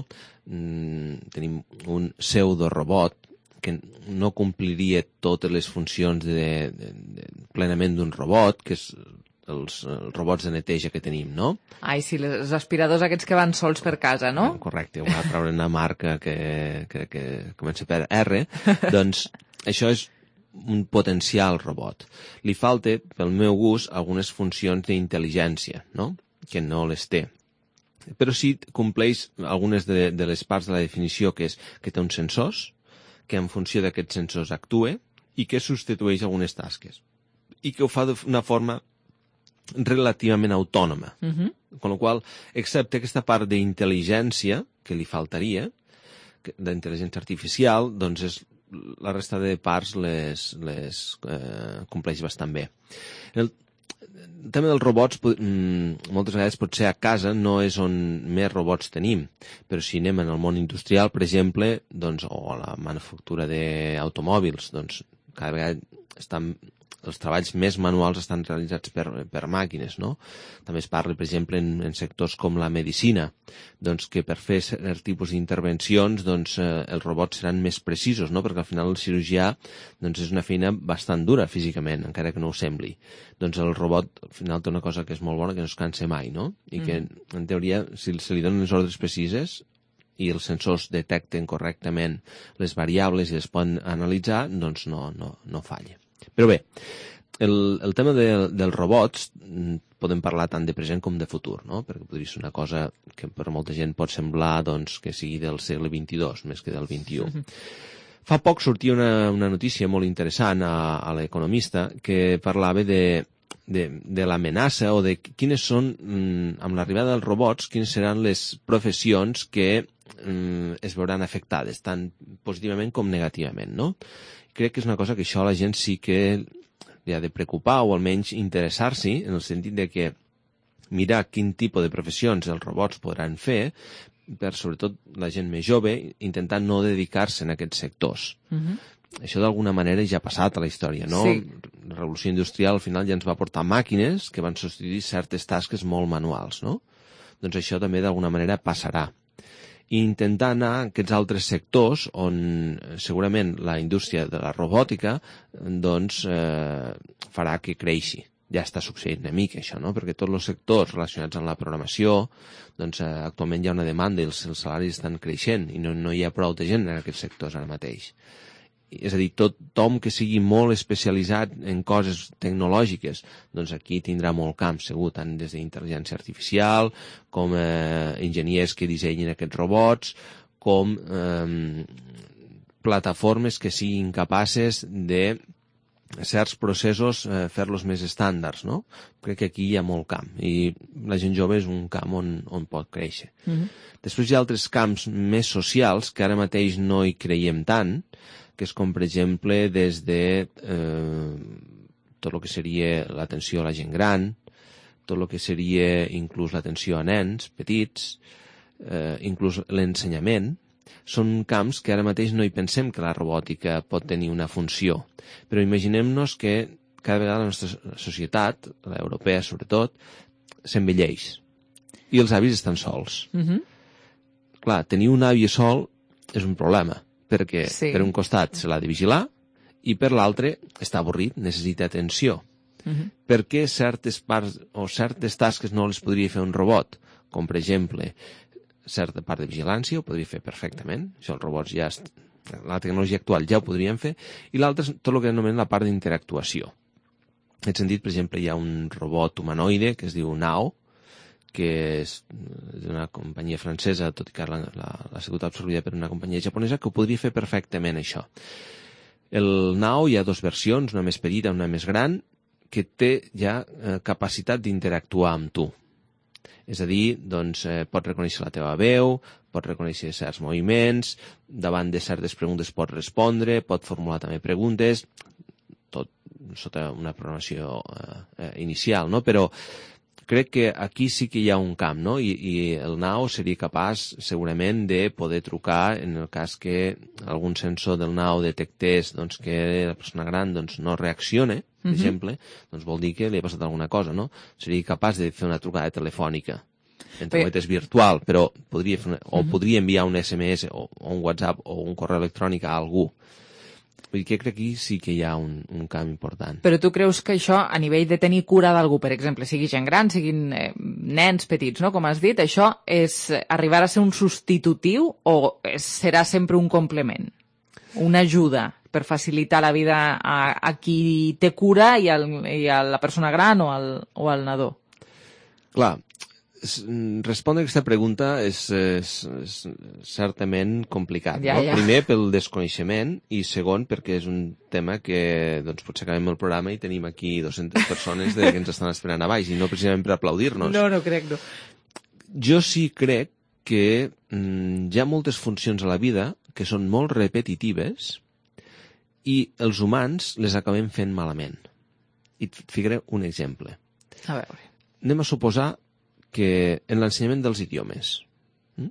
Mm, tenim un pseudo-robot que no compliria totes les funcions de, de, de, plenament d'un robot, que és els, els robots de neteja que tenim, no? Ai, sí, els aspiradors aquests que van sols per casa, no? Correcte, ho va treure una marca que, que, que comença per R. Doncs això és un potencial robot. Li falta, pel meu gust, algunes funcions d'intel·ligència, no?, que no les té. Però sí compleix algunes de, de les parts de la definició, que és que té uns sensors, que en funció d'aquests sensors actua i que substitueix algunes tasques. I que ho fa d'una forma relativament autònoma. Uh-huh. Con la qual, excepte aquesta part d'intel·ligència, que li faltaria, d'intel·ligència artificial, doncs és, la resta de parts les, les eh, compleix bastant bé. El tema dels robots, moltes vegades potser a casa no és on més robots tenim, però si anem en el món industrial, per exemple, doncs, o a la manufactura d'automòbils, doncs cada vegada estan, els treballs més manuals estan realitzats per, per màquines, no? També es parla, per exemple, en, en sectors com la medicina, doncs que per fer cert tipus d'intervencions doncs, eh, els robots seran més precisos, no? Perquè al final el cirurgià doncs, és una feina bastant dura físicament, encara que no ho sembli. Doncs el robot al final té una cosa que és molt bona, que no es cansa mai, no? I que, en teoria, si se li donen les ordres precises i els sensors detecten correctament les variables i les poden analitzar, doncs no, no, no falla. Però bé, el, el tema de, dels robots podem parlar tant de present com de futur, no? Perquè podria ser una cosa que per molta gent pot semblar doncs, que sigui del segle vint-i-dos més que del vint-i-u. Fa poc sortia una, una notícia molt interessant a, a l'Economista que parlava de, de, de l'amenaça o de quines són, mm, amb l'arribada dels robots, quines seran les professions que mm, es veuran afectades, tant positivament com negativament, no? Crec que és una cosa que això la gent sí que li ha de preocupar o almenys interessar-s'hi, en el sentit de que mirar quin tipus de professions els robots podran fer, per sobretot la gent més jove, intentar no dedicar-se en aquests sectors. Uh-huh. Això d'alguna manera ja ha passat a la història, no? Sí. La revolució industrial al final ja ens va portar màquines que van substituir certes tasques molt manuals, no? Doncs això també d'alguna manera passarà. I intentar anar a aquests altres sectors on segurament la indústria de la robòtica doncs eh, farà que creixi. Ja està succeint una mica això, no? Perquè tots els sectors relacionats amb la programació, doncs eh, actualment hi ha una demanda i els, els salaris estan creixent i no, no hi ha prou de gent en aquests sectors ara mateix. És a dir, tothom que sigui molt especialitzat en coses tecnològiques, doncs aquí tindrà molt camp, segur, tant des d'intel·ligència artificial, com eh, enginyers que dissenyin aquests robots, com eh, plataformes que siguin capaces de certs processos eh, fer-los més estàndards, no? Crec que aquí hi ha molt camp i la gent jove és un camp on, on pot créixer. Uh-huh. Després hi ha altres camps més socials que ara mateix no hi creiem tant, que és com, per exemple, des de eh, tot el que seria l'atenció a la gent gran, tot el que seria inclús l'atenció a nens petits, eh, inclús l'ensenyament. Són camps que ara mateix no hi pensem que la robòtica pot tenir una funció, però imaginem-nos que cada vegada la nostra societat, l'europea sobretot, s'envelleix i els avis estan sols. Uh-huh. Clar, tenir un avi sol és un problema, perquè Sí. per un costat se l'ha de vigilar i per l'altre està avorrit, necessita atenció. Uh-huh. Per què certes parts o certes tasques no les podria fer un robot? Com, per exemple, certa part de vigilància ho podria fer perfectament. Això els robots ja... Est... La tecnologia actual ja ho podrien fer. I l'altre és tot el que anomenen la part d'interactuació. En aquest sentit, per exemple, hi ha un robot humanoide que es diu Nao, que és d'una companyia francesa, tot i que l'ha sigut absorbida per una companyia japonesa, que ho podria fer perfectament, això. El Nao hi ha dues versions, una més petita i una més gran, que té ja eh, capacitat d'interactuar amb tu. És a dir, doncs, eh, pot reconèixer la teva veu, pot reconèixer certs moviments, davant de certes preguntes pot respondre, pot formular també preguntes, tot sota una programació eh, inicial, no? Però crec que aquí sí que hi ha un camp, no? I, i el Nao seria capaç, segurament, de poder trucar en el cas que algun sensor del Nao detectés doncs, que la persona gran doncs, no reacciona, per Mhm. exemple, doncs vol dir que li ha passat alguna cosa, no? Seria capaç de fer una trucada telefònica, entre cometes virtual, però podria fer una, o Mhm. podria enviar un S M S o, o un WhatsApp o un correu electrònic a algú. Vull dir que crec que aquí sí que hi ha un, un camp important. Però tu creus que això, a nivell de tenir cura d'algú, per exemple, sigui gent gran, siguin eh, nens petits, no? Com has dit, això és arribar a ser un substitutiu o és, serà sempre un complement? Una ajuda per facilitar la vida a, a qui té cura i, al, i a la persona gran o al, o al nadó? Clar, respondre a aquesta pregunta és, és, és certament complicat. Ja, no? ja. Primer pel desconeixement i segon perquè és un tema que doncs, potser acabem el programa i tenim aquí dues-centes persones de que ens estan esperant a baix i no precisament per aplaudir-nos. No, no crec, no. Jo sí crec que mm, hi ha moltes funcions a la vida que són molt repetitives i els humans les acabem fent malament. I et ficaré un exemple. A veure. Anem a suposar que en l'ensenyament dels idiomes, hm?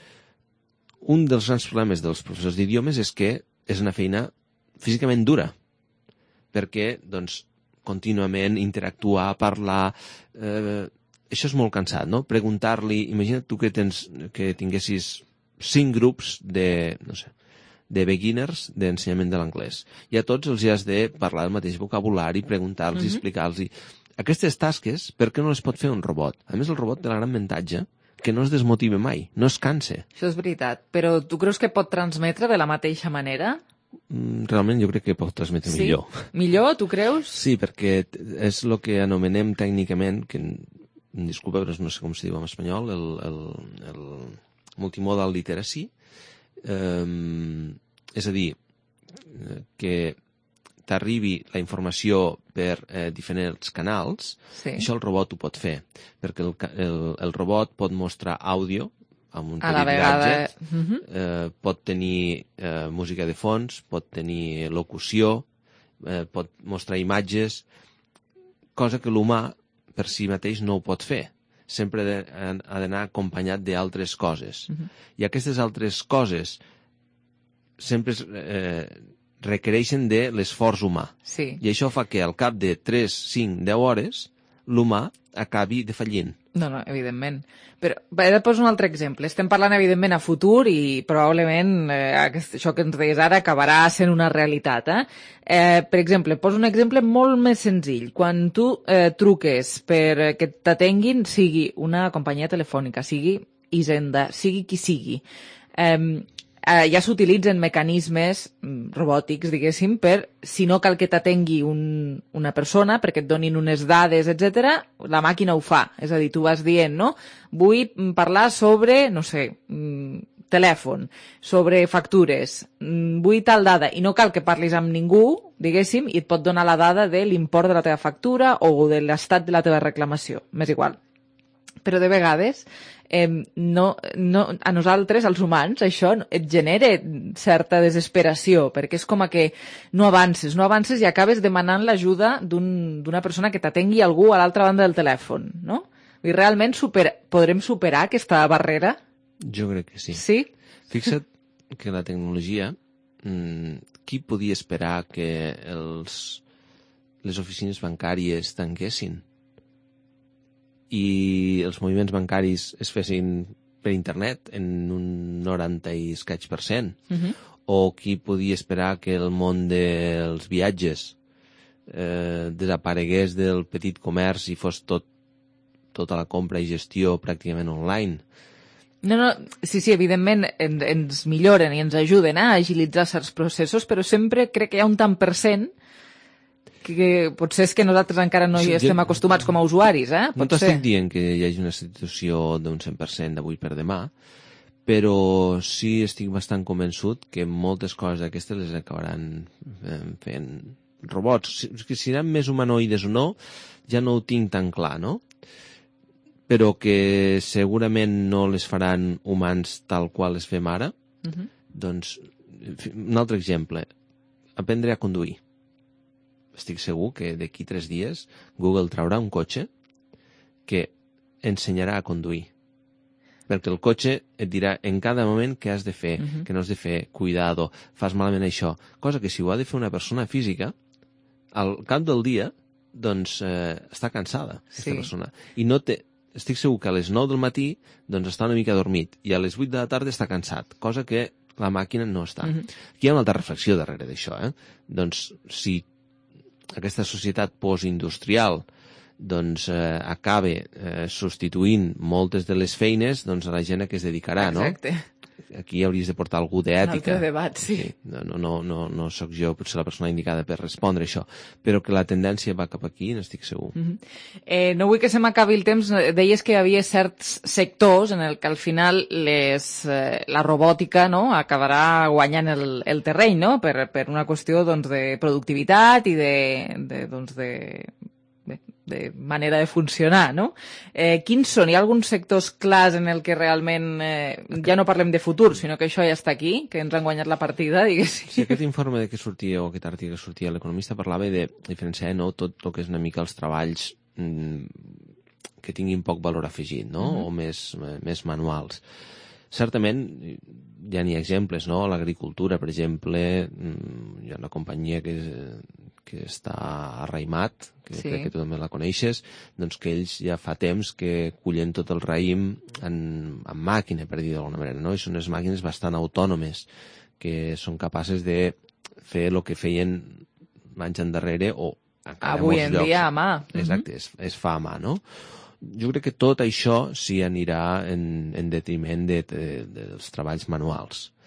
un dels grans problemes dels professors d'idiomes és que és una feina físicament dura, perquè doncs, contínuament interactuar, parlar... Eh, això és molt cansat, no? Preguntar-li... Imagina't tu que, tens, que tinguessis cinc grups de, no sé, de beginners d'ensenyament de l'anglès. I a tots els has de parlar el mateix vocabulari, preguntar-los, Mhm. explicar-los... Aquestes tasques, per què no les pot fer un robot? A més, el robot té la gran avantatge que no es desmotiva mai, no es cansa. Això és veritat. Però tu creus que pot transmetre de la mateixa manera realment jo crec que pot transmetre sí? millor. Millor, tu creus? Sí, perquè és el que anomenem tècnicament, que disculpa, però no sé com se diu en espanyol, el, el, el multimodal literacy, eh, és a dir, que t'arribi la informació per eh, diferents canals, sí. Això el robot ho pot fer, perquè el, el, el robot pot mostrar àudio amb un a petit gadget, uh-huh. eh, pot tenir eh, música de fons, pot tenir locució, eh, pot mostrar imatges, cosa que l'humà per si mateix no ho pot fer. Sempre de, ha d'anar acompanyat d'altres coses. Uh-huh. I aquestes altres coses sempre eh, requereixen de l'esforç humà. Sí. I això fa que al cap de tres, cinc, deu hores l'humà acabi defallint. No, no, evidentment. Però ara poso un altre exemple. Estem parlant, evidentment, a futur i probablement eh, aquest, això que ens deies ara acabarà sent una realitat. Eh? Eh, per exemple, poso un exemple molt més senzill. Quan tu eh, truques per que t'atenguin, sigui una companyia telefònica, sigui Hisenda, sigui qui sigui, eh, Eh, ja s'utilitzen mecanismes robòtics, diguéssim, per, si no cal que t'atengui un, una persona, perquè et donin unes dades, etcètera, la màquina ho fa. És a dir, tu vas dient, no? Vull parlar sobre, no sé, telèfon, sobre factures, vull tal dada, i no cal que parlis amb ningú, diguéssim, i et pot donar la dada de l'import de la teva factura o de l'estat de la teva reclamació. M'és igual. Però de vegades eh, no, no, a nosaltres, als humans, això et genera certa desesperació, perquè és com a que no avances, no avances i acabes demanant l'ajuda d'un, d'una persona que t'atengui algú a l'altra banda del telèfon, no? I realment super, podrem superar aquesta barrera? Jo crec que sí. Sí? Fixa't que la tecnologia, mmm, qui podia esperar que els, les oficines bancàries tanquessin? I els moviments bancaris es fessin per internet en un noranta i escaig per cent. Uh-huh. O qui podia esperar que el món dels viatges eh, desaparegués del petit comerç i fos tot, tota la compra i gestió pràcticament online. No, no, sí, sí, evidentment en, ens milloren i ens ajuden a agilitzar certs processos, però sempre crec que hi ha un tant per cent que potser és que nosaltres encara no hi sí, estem jo, acostumats com a usuaris, eh? No t'estic dient que hi hagi una situació d'un cent per cent d'avui per demà, però sí estic bastant convençut que moltes coses d'aquestes les acabaran fent robots. Si, que si seran més humanoides o no, ja no ho tinc tan clar, no? Però que segurament no les faran humans tal qual les fem ara. Uh-huh. Doncs, un altre exemple, aprendre a conduir. Estic segur que d'aquí tres dies Google traurà un cotxe que ensenyarà a conduir. Perquè el cotxe et dirà en cada moment què has de fer, uh-huh. què no has de fer, cuidado, fas malament això. Cosa que si ho ha de fer una persona física, al cap del dia, doncs eh, està cansada, aquesta sí. persona. I no té... Estic segur que a les nou del matí doncs està una mica dormit i a les vuit de la tarda està cansat, cosa que la màquina no està. Uh-huh. Aquí hi ha una altra reflexió darrere d'això. Eh? Doncs si aquesta societat postindustrial doncs, eh, acabe eh, substituint moltes de les feines, doncs a la gent a què es dedicarà, Exacte. no? Aquí hauries de portar algú d'ètica. Un altre debat, sí. sí. No, no, no, no, no sóc jo potser la persona indicada per respondre això, però que la tendència va cap aquí, n'estic segur. Mm-hmm. eh, no vull que se m'acabi el temps. Deies que hi havia certs sectors en el que al final les, eh, la robòtica no, acabarà guanyant el, el terreny, no? per, per una qüestió doncs, de productivitat i de, de, doncs, de de manera de funcionar, no? Eh, quins són? Hi ha alguns sectors clars en el que realment eh, ja no parlem de futur, sinó que això ja està aquí, que ens han guanyat la partida, diguéssim. Sí, aquest informe de què sortia, o aquest article que sortia a l'Economista, parlava de diferenciar no, tot el que és una mica els treballs mmm, que tinguin poc valor afegit, no? Mm-hmm. O més, més manuals. Certament, ja n'hi ha exemples, no? L'agricultura, per exemple, hi ha una companyia que que està a Raimat, que sí. crec que tu també la coneixes, doncs que ells ja fa temps que cullen tot el raïm en, en màquina, per dir d'alguna manera, no? I són unes màquines bastant autònomes, que són capaces de fer el que feien anys endarrere o encara avui en en molts llocs. dia a mà. Exacte, uh-huh. es, es fa a mà, no? Jo crec que tot això sí anirà en, en detriment de, de, dels treballs manuals.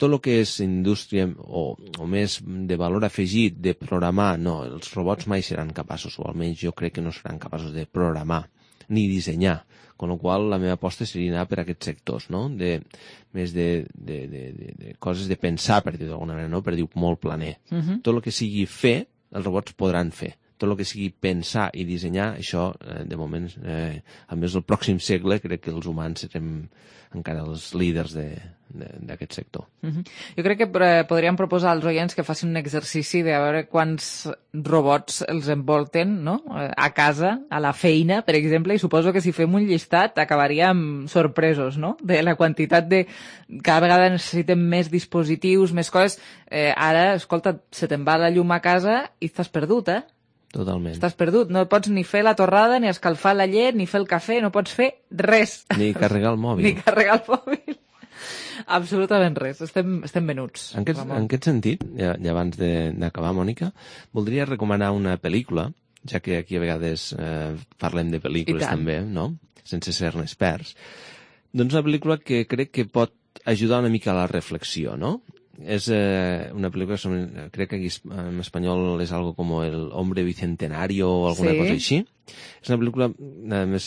tot el que és indústria o, o més de valor afegit de programar, no, els robots mai seran capaços, o almenys jo crec que no seran capaços de programar ni dissenyar, con la qual la meva aposta seria anar per aquests sectors, no? De, més de, de, de, de, de coses de pensar, per dir d'alguna manera, no? Per dir molt planer. Uh-huh. Tot el que sigui fer, els robots podran fer. Tot el que sigui pensar i dissenyar, això, eh, de moment, eh, a més del pròxim segle, crec que els humans serem encara els líders d'aquest sector. Uh-huh. Jo crec que podríem proposar als oients que facin un exercici de veure quants robots els envolten, no? A casa, a la feina, per exemple, i suposo que si fem un llistat acabaríem sorpresos, no? De la quantitat de... Cada vegada necessitem més dispositius, més coses. Eh, ara, escolta, se te'n va la llum a casa i estàs perdut, eh? Totalment. Estàs perdut, no pots ni fer la torrada, ni escalfar la llet, ni fer el cafè, no pots fer res. Ni carregar el mòbil. Ni carregar el mòbil. Absolutament res, estem, estem venuts. En aquest, en aquest sentit, ja, ja abans d'acabar, Mònica, voldria recomanar una pel·lícula, ja que aquí a vegades eh, parlem de pel·lícules també, no? Sense ser-ne experts. Doncs una pel·lícula que crec que pot ajudar una mica a la reflexió, no? És eh, una pel·lícula, crec que aquí en espanyol és algo com el Hombre Bicentenario o alguna sí. cosa així. És una pel·lícula, a més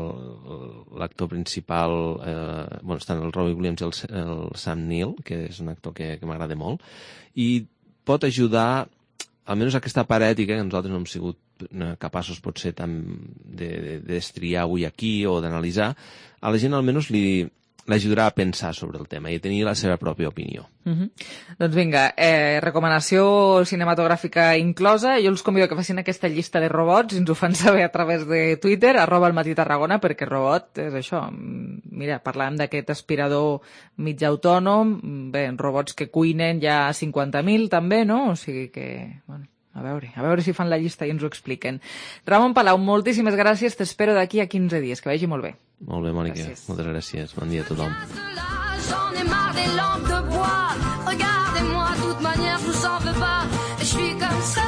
l'actor principal, eh, bueno, estan el Robbie Williams i el, el Sam Neill, que és un actor que, que m'agrada molt, i pot ajudar, almenys aquesta part ètica, que nosaltres no hem sigut capaços potser tant de, de, de destriar avui aquí o d'analitzar, a la gent almenys li l'ajudarà a pensar sobre el tema i a tenir la seva pròpia opinió. Uh-huh. Doncs vinga, eh, recomanació cinematogràfica inclosa. Jo els convido que facin aquesta llista de robots i ens ho fan saber a través de Twitter, arroba el Matí Tarragona, perquè robot és això. Mira, parlàvem d'aquest aspirador mig autònom, bé, robots que cuinen ja cinquanta mil també, no? O sigui que... Bueno, a veure, a veure si fan la llista i ens ho expliquen. Ramon Palau, moltíssimes gràcies, t'espero d'aquí a quinze dies, que vagi molt bé. Molt bé, Mònica, gràcies. Moltes gràcies. Bon dia a tothom. J'en ai marre des lampes de bois. Regardez-moi, de toute manière, je vous en veux pas. Je suis comme ça.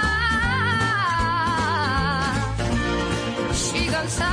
Je suis comme ça.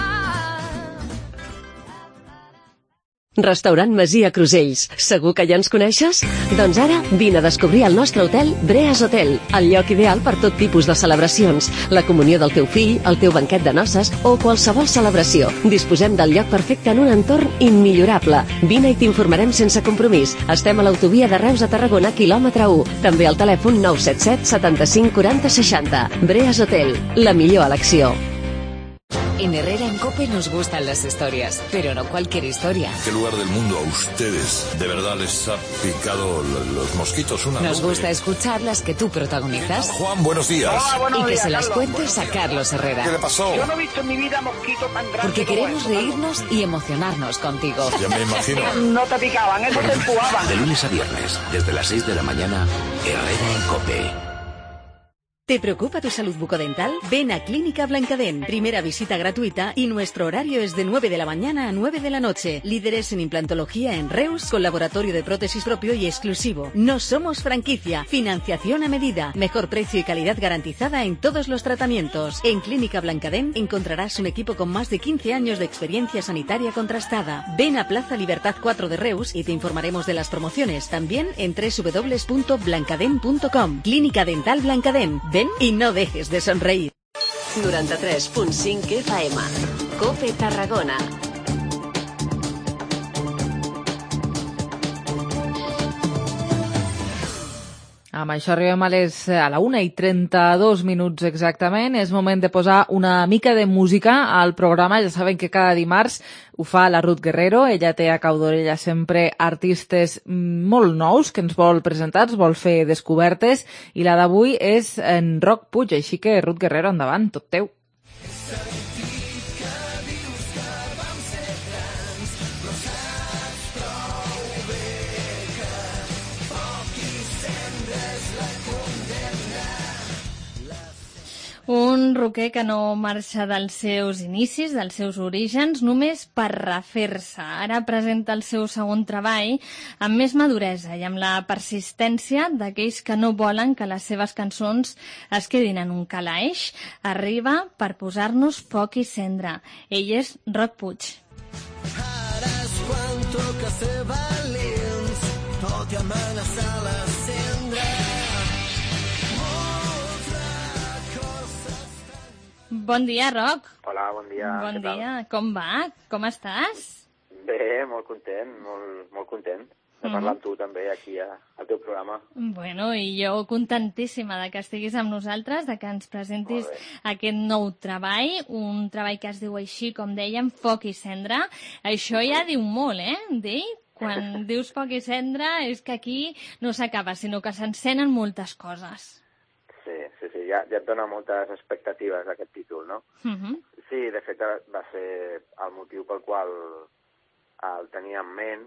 Restaurant Masia Crusells. Segur que ja ens coneixes? Doncs ara vine a descobrir el nostre hotel Breas Hotel, el lloc ideal per tot tipus de celebracions, la comunió del teu fill, el teu banquet de noces o qualsevol celebració. Disposem del lloc perfecte en un entorn immillorable. Vine i t'informarem sense compromís. Estem a l'autovia de Reus a Tarragona, quilòmetre u. També al telèfon nou set set setanta-cinc quaranta seixanta. Breas Hotel, la millor elecció. En Herrera en COPE nos gustan las historias, pero no cualquier historia. ¿Qué lugar del mundo a ustedes de verdad les ha picado los mosquitos? Una nos gusta escuchar las que tú protagonizas. Juan, buenos días. Hola, buenos y que días, se las Carlos. cuentes a Carlos Herrera. ¿Qué le pasó? Yo no he visto en mi vida mosquito tan grande. Porque queremos reírnos y emocionarnos contigo. Ya me imagino. No te picaban, eso te empujaban. De lunes a viernes, desde las seis de la mañana, Herrera en COPE. ¿Te preocupa tu salud bucodental? Ven a Clínica Blancadent. Primera visita gratuita y nuestro horario es de nueve de la mañana a nueve de la noche. Líderes en implantología en Reus, con laboratorio de prótesis propio y exclusivo. No somos franquicia. Financiación a medida. Mejor precio y calidad garantizada en todos los tratamientos. En Clínica Blancadent encontrarás un equipo con más de quince años de experiencia sanitaria contrastada. Ven a Plaza Libertad cuatro de Reus y te informaremos de las promociones. También en doble u doble u doble u punto blancadent punto com. Clínica Dental Blancadent. Ven y no dejes de sonreír. noranta-tres punt cinc F M. COPE Tarragona. Amb això arribem a, les, a la una i trenta-dos minuts exactament. És moment de posar una mica de música al programa. Ja saben que cada dimarts ho fa la Ruth Guerrero. Ella té a cau d'orella sempre artistes molt nous que ens vol presentar, ens vol fer descobertes. I la d'avui és en Roc Puig. Així que, Ruth Guerrero, endavant, tot teu. Un roquer que no marxa dels seus inicis, dels seus orígens, només per refer-se. Ara presenta el seu segon treball amb més maduresa i amb la persistència d'aquells que no volen que les seves cançons es quedin en un calaix. Arriba per posar-nos foc i cendra. Ell és Roc Puig. Ara és quan toca ser valents, tot foc que amenaça la cendra. Bon dia, Roc. Hola, bon dia. Bon Què tal? dia. Com va? Com estàs? Bé, molt content, molt, molt content de parlar amb tu també aquí a, al teu programa. Bueno, i jo contentíssima de que estiguis amb nosaltres, de que ens presentis aquest nou treball, un treball que es diu així, com dèiem, Foc i Cendra. Això ja diu molt, eh, d'ell? Quan dius Foc i Cendra és que aquí no s'acaba, sinó que s'encenen moltes coses. Sí, sí, sí, ja, ja et dona moltes expectatives aquest títol, no? Uh -huh. Sí, de fet va ser el motiu pel qual el tenia en ment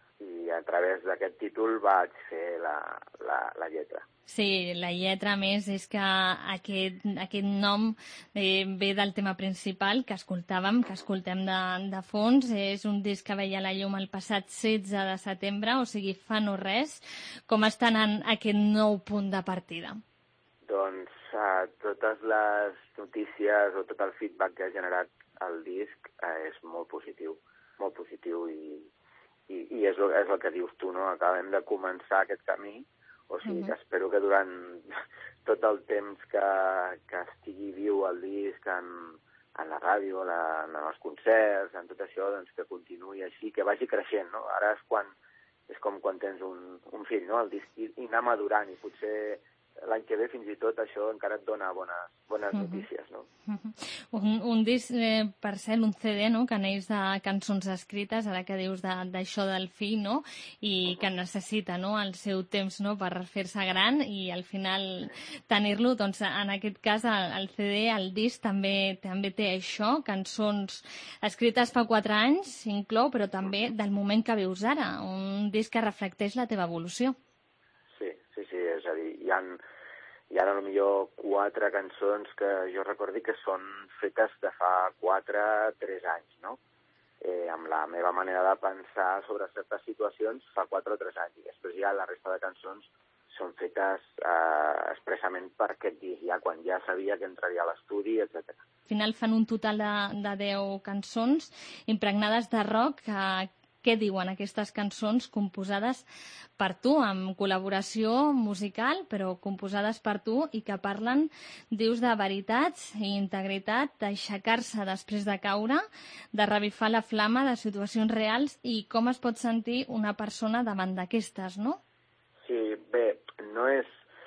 i a través d'aquest títol vaig fer la, la, la lletra. Sí, la lletra, a més, és que aquest, aquest nom eh, ve del tema principal que escoltàvem, que escoltem de, de fons. És un disc que veia la llum el passat setze de setembre, o sigui, fa no res. Com està anant aquest nou punt de partida? Doncs uh, totes les notícies o tot el feedback que ha generat el disc uh, és molt positiu, molt positiu i, i, i és, el, és el que dius tu, no? Acabem de començar aquest camí, o sigui uh-huh. que espero que durant tot el temps que, que estigui viu el disc en, en la ràdio, la, en els concerts, en tot això, doncs que continuï així, que vagi creixent, no? Ara és quan és com quan tens un, un fill, no? El disc i, i anar madurant i potser l'any que ve fins i tot això encara et dona bones, bones Uh-huh. notícies, no? Uh-huh. Un, un disc, eh, per cert, un C D, no?, que neix de cançons escrites, ara que dius d'això de, del fill, no?, i que necessita, no?, el seu temps, no?, per fer-se gran i al final tenir-lo, doncs en aquest cas el, el C D, el disc també també té això, cançons escrites fa quatre anys, inclou, però també del moment que vius ara, un disc que reflecteix la teva evolució. Sí, sí, sí, és a dir, hi ha, hi ha potser quatre cançons que jo recordi que són fetes de fa quatre, tres anys, no? Eh, amb la meva manera de pensar sobre certes situacions fa quatre o tres anys. I després ja la resta de cançons són fetes eh, expressament per aquest disc, ja quan ja sabia que entraria a l'estudi, etcètera. Al final fan un total de, de deu cançons impregnades de rock. Que, què diuen aquestes cançons composades per tu, amb col·laboració musical, però composades per tu i que parlen, dius, de veritats i integritat, d'aixecar-se després de caure, de revifar la flama de situacions reals i com es pot sentir una persona davant d'aquestes, no? Sí, bé, no és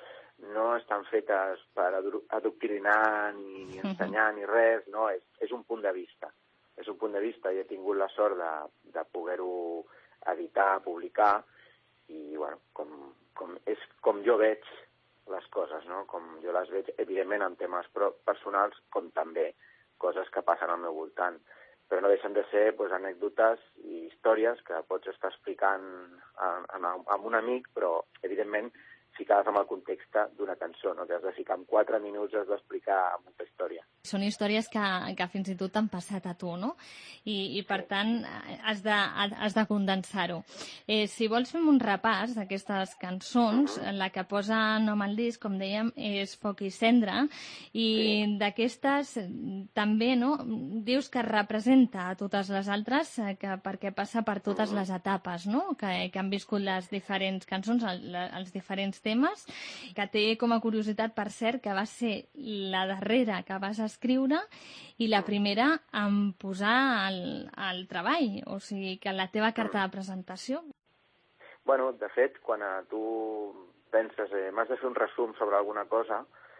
no estan fetes per adoctrinar ni, ni ensenyar ni res, no, és, és un punt de vista. És un punt de vista i he tingut la sort de, de poder-ho editar, publicar, i bueno, com, com, és com jo veig les coses, no? Com jo les veig, evidentment, en temes personals, com també coses que passen al meu voltant. Però no deixen de ser pues, anècdotes i històries que pots estar explicant a, a, a un amic, però, evidentment, ficades amb el context d'una cançó, no? Que has de ficar en quatre minuts, has d'explicar molta història. Són històries que, que fins i tot t'han passat a tu, no? I, i per sí. tant, has de, has de condensar-ho. Eh, si vols fem un repàs d'aquestes cançons, uh-huh. la que posa nom al disc, com dèiem, és Foc i Cendra, i sí. d'aquestes també, no? Dius que representa a totes les altres, que, perquè passa per totes uh-huh. les etapes, no? Que, que han viscut les diferents cançons, el, els diferents temes, que té com a curiositat, per cert, que va ser la darrera que vas escriure i la primera en posar el, el treball, o sigui, que la teva carta de presentació. Bueno, de fet, quan tu penses, eh, m'has de fer un resum sobre alguna cosa,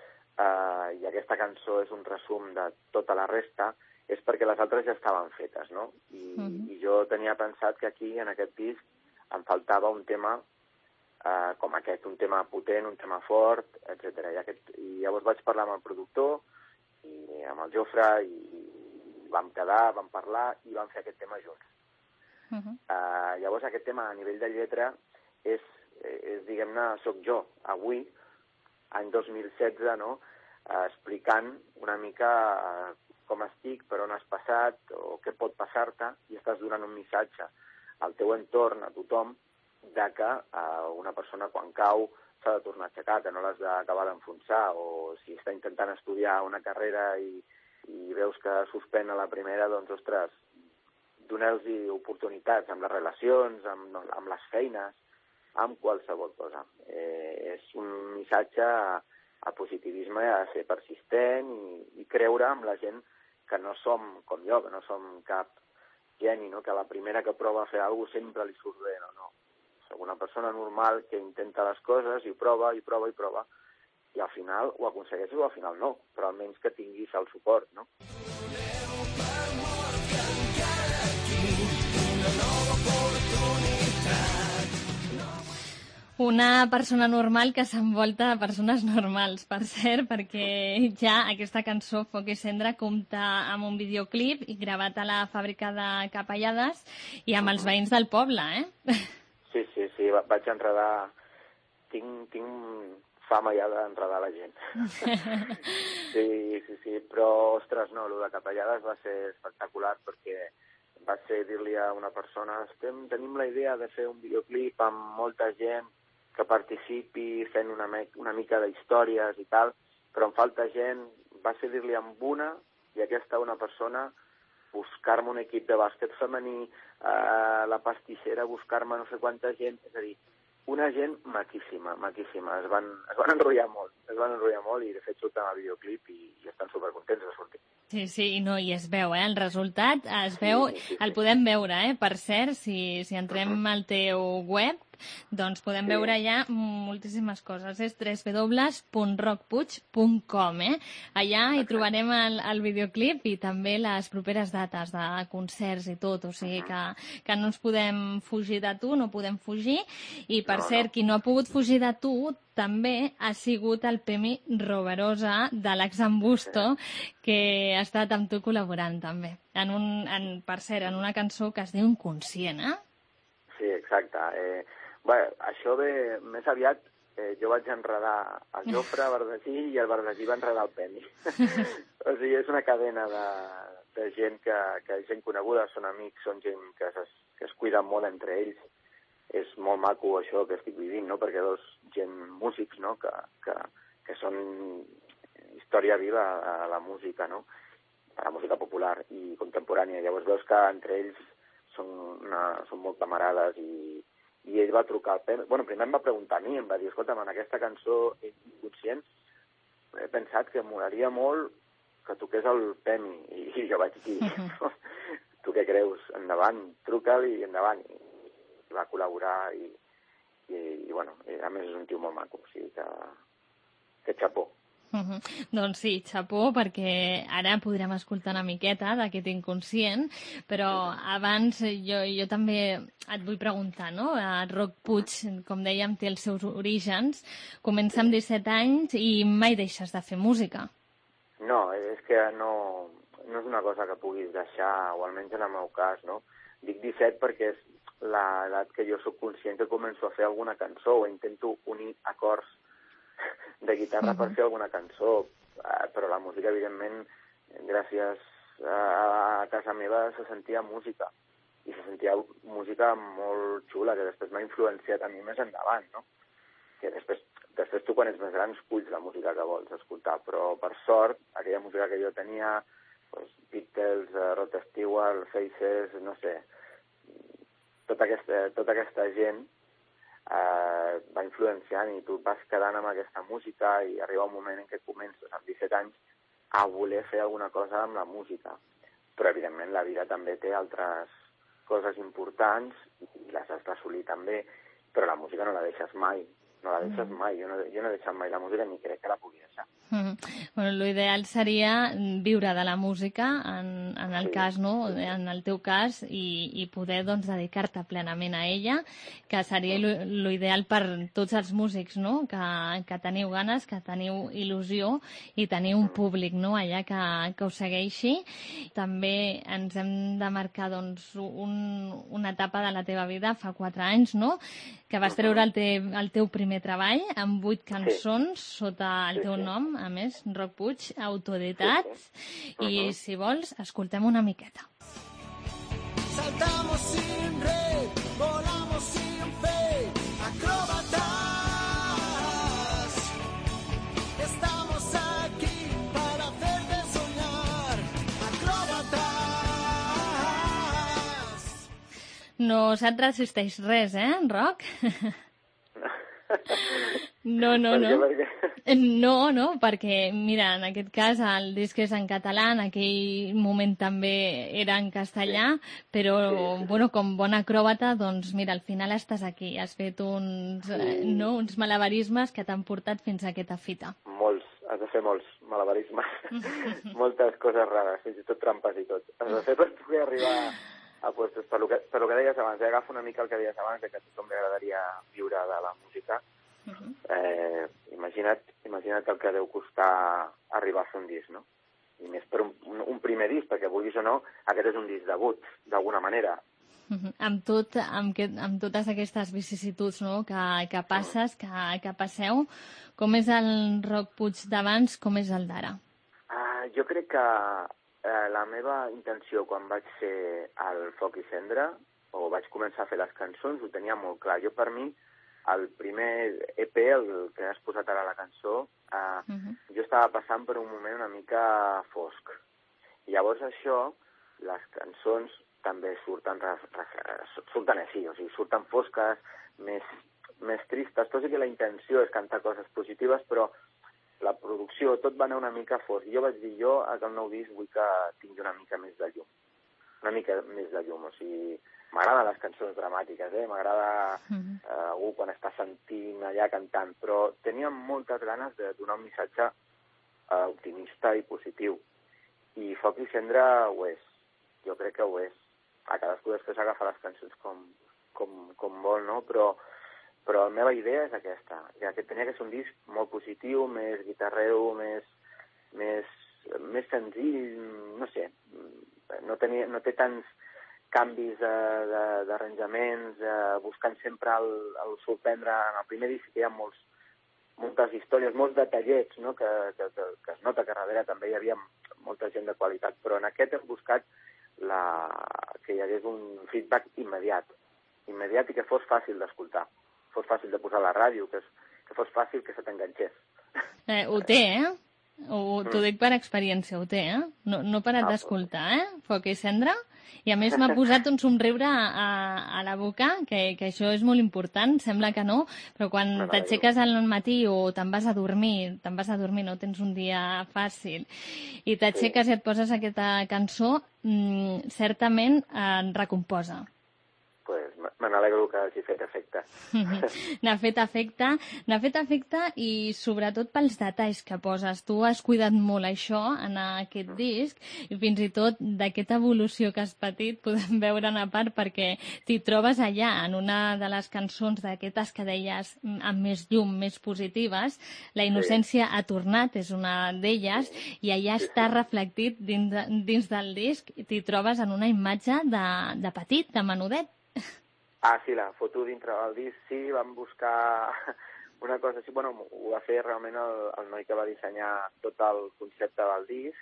eh, i aquesta cançó és un resum de tota la resta, és perquè les altres ja estaven fetes, no? I, uh-huh. i jo tenia pensat que aquí, en aquest disc, em faltava un tema Uh, com aquest, un tema potent, un tema fort, etcètera. I, aquest, I llavors vaig parlar amb el productor i amb el Jofre i, i vam quedar, vam parlar i vam fer aquest tema junts. Uh-huh. Uh, llavors aquest tema a nivell de lletra és, és diguem-ne, soc jo, avui, any dos mil setze, no? Uh, explicant una mica uh, com estic, per on has passat o què pot passar-te, i estàs donant un missatge al teu entorn, a tothom, de que uh, una persona quan cau s'ha de tornar a aixecar, que no l'has d'acabar d'enfonsar, o si està intentant estudiar una carrera i, i veus que suspèn a la primera, doncs, ostres, doneu-los oportunitats amb les relacions, amb, amb les feines, amb qualsevol cosa. Eh, és un missatge a, a positivisme, a ser persistent i, i creure en la gent que no som com jo, que no som cap geni, no? Que la primera que prova a fer alguna cosa sempre li surt bé, no, no. Soc una persona normal que intenta les coses i prova, i prova, i prova, i al final ho aconsegueixo o al final no, però almenys que tinguis el suport, no? Una persona normal que s'envolta de persones normals, per cert, perquè ja aquesta cançó Foc i Cendra compta amb un videoclip i gravat a la fàbrica de Capellades i amb els veïns del poble, eh? Sí, sí, sí, vaig enredar... Tinc, tinc fama ja d'enredar la gent. Sí, sí, sí, però, ostres, no, el de Capellades va ser espectacular perquè va ser dir-li a una persona estem, tenim la idea de fer un videoclip amb molta gent que participi fent una, me una mica d'històries i tal, però em falta gent, va ser dir-li amb una, i aquesta una persona, buscar-me un equip de bàsquet femení, eh, la pastissera, buscar-me no sé quanta gent, és a dir, una gent maquíssima, maquíssima, es van, es van enrotllar molt, es van enrotllar molt i de fet surten al videoclip i, i estan supercontents de sortir. Sí, sí, i no, i es veu, eh? El resultat es veu, sí, sí, sí. El podem veure, eh? Per cert, si, si entrem uh-huh. al teu web, doncs podem sí. veure ja moltíssimes coses. És w w w punt roc puig punt com, eh? Allà hi trobarem el, el videoclip i també les properes dates de concerts i tot, o sigui que, que no ens podem fugir de tu, no podem fugir. I per no, cert, no. qui no ha pogut fugir de tu també ha sigut el Premi Roberosa de l'Exambusto, sí. que ha estat amb tu col·laborant també. En un, en, per cert, en una cançó que es diu Inconscient, eh? Sí, exacte. Eh, bé, això ve més aviat, eh, jo vaig enredar el Jofre, Verdagí, i el Verdagí va enredar el Pemi. O sigui, és una cadena de, de gent que, que és gent coneguda, són amics, són gent que es, que es cuiden molt entre ells. És molt maco això que estic vivint, no? Perquè dos gent músics, no? Que, que, que són història viva a la música, no? A la música popular i contemporània. Llavors veus que entre ells són, una, són molt camarades i, i ell va trucar al Pemi. Bueno, primer em va preguntar a mi, em va dir, escolta'm, en aquesta cançó Inconscient he pensat que m'agradaria molt que toqués el Pemi. I, i jo vaig dir, tu què creus? Endavant, truca'l i endavant. I, va col·laborar i, i, i bueno, a més és un tio molt maco, o sigui que, que xapó. Uh -huh. Doncs sí, xapó, perquè ara podrem escoltar una miqueta d'aquest Inconscient, però abans jo, jo també et vull preguntar, no? El Roc Puig, com dèiem, té els seus orígens, comença amb disset anys i mai deixes de fer música. No, és que no, no és una cosa que puguis deixar, o almenys en el meu cas, no? Dic disset perquè és l'edat que jo sóc conscient que començo a fer alguna cançó o intento unir acords de guitarra uh-huh. per fer alguna cançó, uh, però la música, evidentment, gràcies a, a casa meva se sentia música, i se sentia música molt xula, que després m'ha influenciat a mi més endavant, no? Que després, després tu quan ets més gran esculls la música que vols escoltar, però per sort, aquella música que jo tenia, doncs, Beatles, uh, Rod Stewart, Faces, no sé, tota aquesta, tota aquesta gent eh, va influenciant i tu vas quedant amb aquesta música i arriba un moment en què comences amb disset anys a voler fer alguna cosa amb la música. Però, evidentment, la vida també té altres coses importants i les has d'assolir també, però la música no la deixes mai, no la deixes mm. mai. Jo no, jo no he deixat mai la música ni crec que la pugui deixar. Mm. Bueno, l'ideal seria viure de la música, en, en el sí. cas, no? En el teu cas, i, i poder, doncs, dedicar-te plenament a ella, que seria l'ideal per tots els músics, no? Que, que teniu ganes, que teniu il·lusió i teniu un públic, no? Allà que, que us segueixi. També ens hem de marcar, doncs, un, una etapa de la teva vida fa quatre anys, no? Que vas treure el, te, el teu primer treball amb vuit cançons sí. sota el teu sí, sí. nom, a més, Roc Puig, autoeditat, sí, sí. i uh-huh. si vols, escoltem una miqueta. Saltamos sin red, volamos sin fe, acróbatas, estamos aquí para hacerte soñar, acróbatas. No se't resisteix res, eh, Roc? No, no, no. Perquè... No, no, perquè, mira, en aquest cas el disc és en català, en aquell moment també era en castellà, sí. però, sí, sí. bueno, com bona acròbata, doncs, mira, al final estàs aquí, has fet uns, sí. eh, no, uns malabarismes que t'han portat fins a aquesta fita. Molts, has de fer molts malabarismes, moltes coses rares, fins i tot trampes i tot. Has de fer per poder arribar a puestos, per lo que, per lo que deies abans, eh? Agafa una mica el que deies abans, de que a tothom li agradaria viure de la música. Uh-huh. eh, imagina't, imagina't el que deu costar arribar a fer un disc, no? I més per un, un, un primer disc, perquè vulguis o no, aquest és un disc debut, d'alguna manera. Uh-huh. Amb, tot, amb, que, amb totes aquestes vicissituds, no?, que, que passes, que, que passeu, com és el Roc Puig d'abans, com és el d'ara? Uh, jo crec que uh, la meva intenció quan vaig fer el Foc i Cendra, o vaig començar a fer les cançons, ho tenia molt clar. Jo, per mi, el primer E P, el que has posat ara a la cançó, eh, uh-huh. jo estava passant per un moment una mica fosc. I llavors això, les cançons també surten, surten així, o sigui, surten fosques, més, més tristes, tot i que la intenció és cantar coses positives, però la producció, tot va anar una mica fosc. Jo vaig dir, jo, a el nou disc vull que tingui una mica més de llum. Una mica més de llum, o sigui... M'agraden les cançons dramàtiques, eh? M'agrada uh-huh. eh, algú quan està sentint allà cantant, però tenia moltes ganes de donar un missatge eh, optimista i positiu. I Foc i Cendra ho és. Jo crec que ho és. A cadascú després agafa les cançons com, com, com vol, no? Però, però la meva idea és aquesta. Ja que tenia que ser un disc molt positiu, més guitarreu, més, més, més senzill, no sé. No, tenia, no té tants canvis d'arranjaments, eh, buscant sempre el, el sorprendre. En el primer disc hi ha molts, moltes històries, molts detallets, no? que, que, que, que es nota que darrere també hi havia molta gent de qualitat, però en aquest hem buscat la, que hi hagués un feedback immediat, immediat i que fos fàcil d'escoltar, fos fàcil de posar a la ràdio, que, es, que fos fàcil que se t'enganxés. Eh, ho té, eh? Ho, t'ho dic per experiència, ho té, eh? No, no he parat ah, d'escoltar, eh? Foc i Cendra. I a més m'ha posat un somriure a, a, a la boca, que, que això és molt important, sembla que no, però quan no, t'aixeques al matí o te'n vas a dormir, te'n vas a dormir, no tens un dia fàcil, i t'aixeques sí. i et poses aquesta cançó, mmm, certament et recomposa. Pues me n'alegro que hagi fet efecte. N'ha fet efecte, n'ha fet efecte i sobretot pels detalls que poses. Tu has cuidat molt això en aquest disc i fins i tot d'aquesta evolució que has patit podem veure una part perquè t'hi trobes allà en una de les cançons d'aquestes que deies amb més llum, més positives. La innocència ha tornat, és una d'elles, i allà està reflectit dins, de, dins del disc. T'hi trobes en una imatge de, de petit, de menudet. Ah, sí, la foto dintre del disc, sí, vam buscar una cosa així, bueno, ho va fer realment el, el noi que va dissenyar tot el concepte del disc,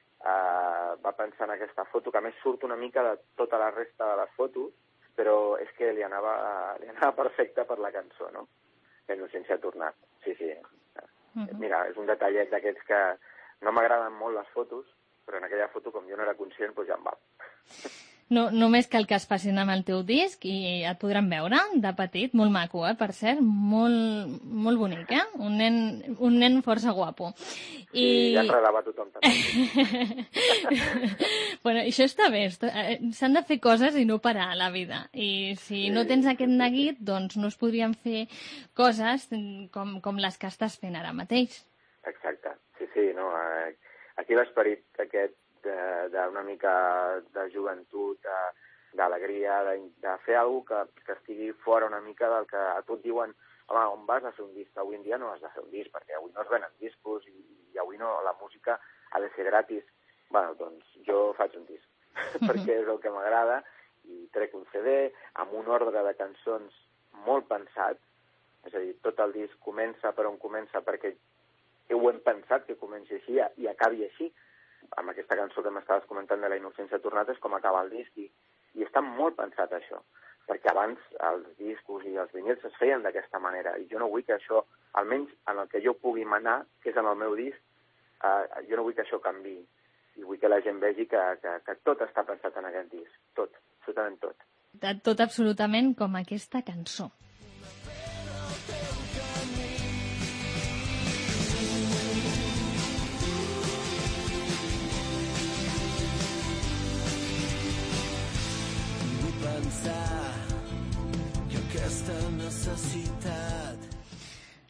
uh, va pensar en aquesta foto, que a més surt una mica de tota la resta de les fotos, però és que li anava, li anava perfecte per la cançó, no? La innocència ha tornat, sí, sí. Uh-huh. Mira, és un detallet d'aquests que no m'agraden molt les fotos, però en aquella foto, com jo no era conscient, doncs ja em va. No, només cal que es facin amb el teu disc i et podran veure de petit, molt maco, eh, per cert, molt, molt bonic, eh? Un nen, un nen força guapo. I... Sí, ja agradava a tothom també. Bueno, això està bé, s'han de fer coses i no parar a la vida. I si sí, no tens aquest neguit, doncs no es podrien fer coses com, com les que estàs fent ara mateix. Exacte, sí, sí, no, aquí l'esperit aquest d'una mica de joventut, d'alegria, de, de fer alguna cosa que, que estigui fora una mica del que a tu et diuen home, on vas a fer un disc? Avui en dia no has de fer un disc, perquè avui no es venen discos i, i avui no, la música ha de ser gratis. Bueno, doncs jo faig un disc, perquè és el que m'agrada, i trec un C D amb un ordre de cançons molt pensat, és a dir, tot el disc comença per on comença, perquè ho hem pensat que comenci així i acabi així. Amb aquesta cançó que m'estaves comentant de La innocència tornat és com acaba el disc i, i està molt pensat això, perquè abans els discos i els vinils es feien d'aquesta manera i jo no vull que això, almenys en el que jo pugui manar, que és en el meu disc, eh, jo no vull que això canvi i vull que la gent vegi que, que, que tot està pensat en aquest disc, tot, absolutament tot. Tot absolutament com aquesta cançó.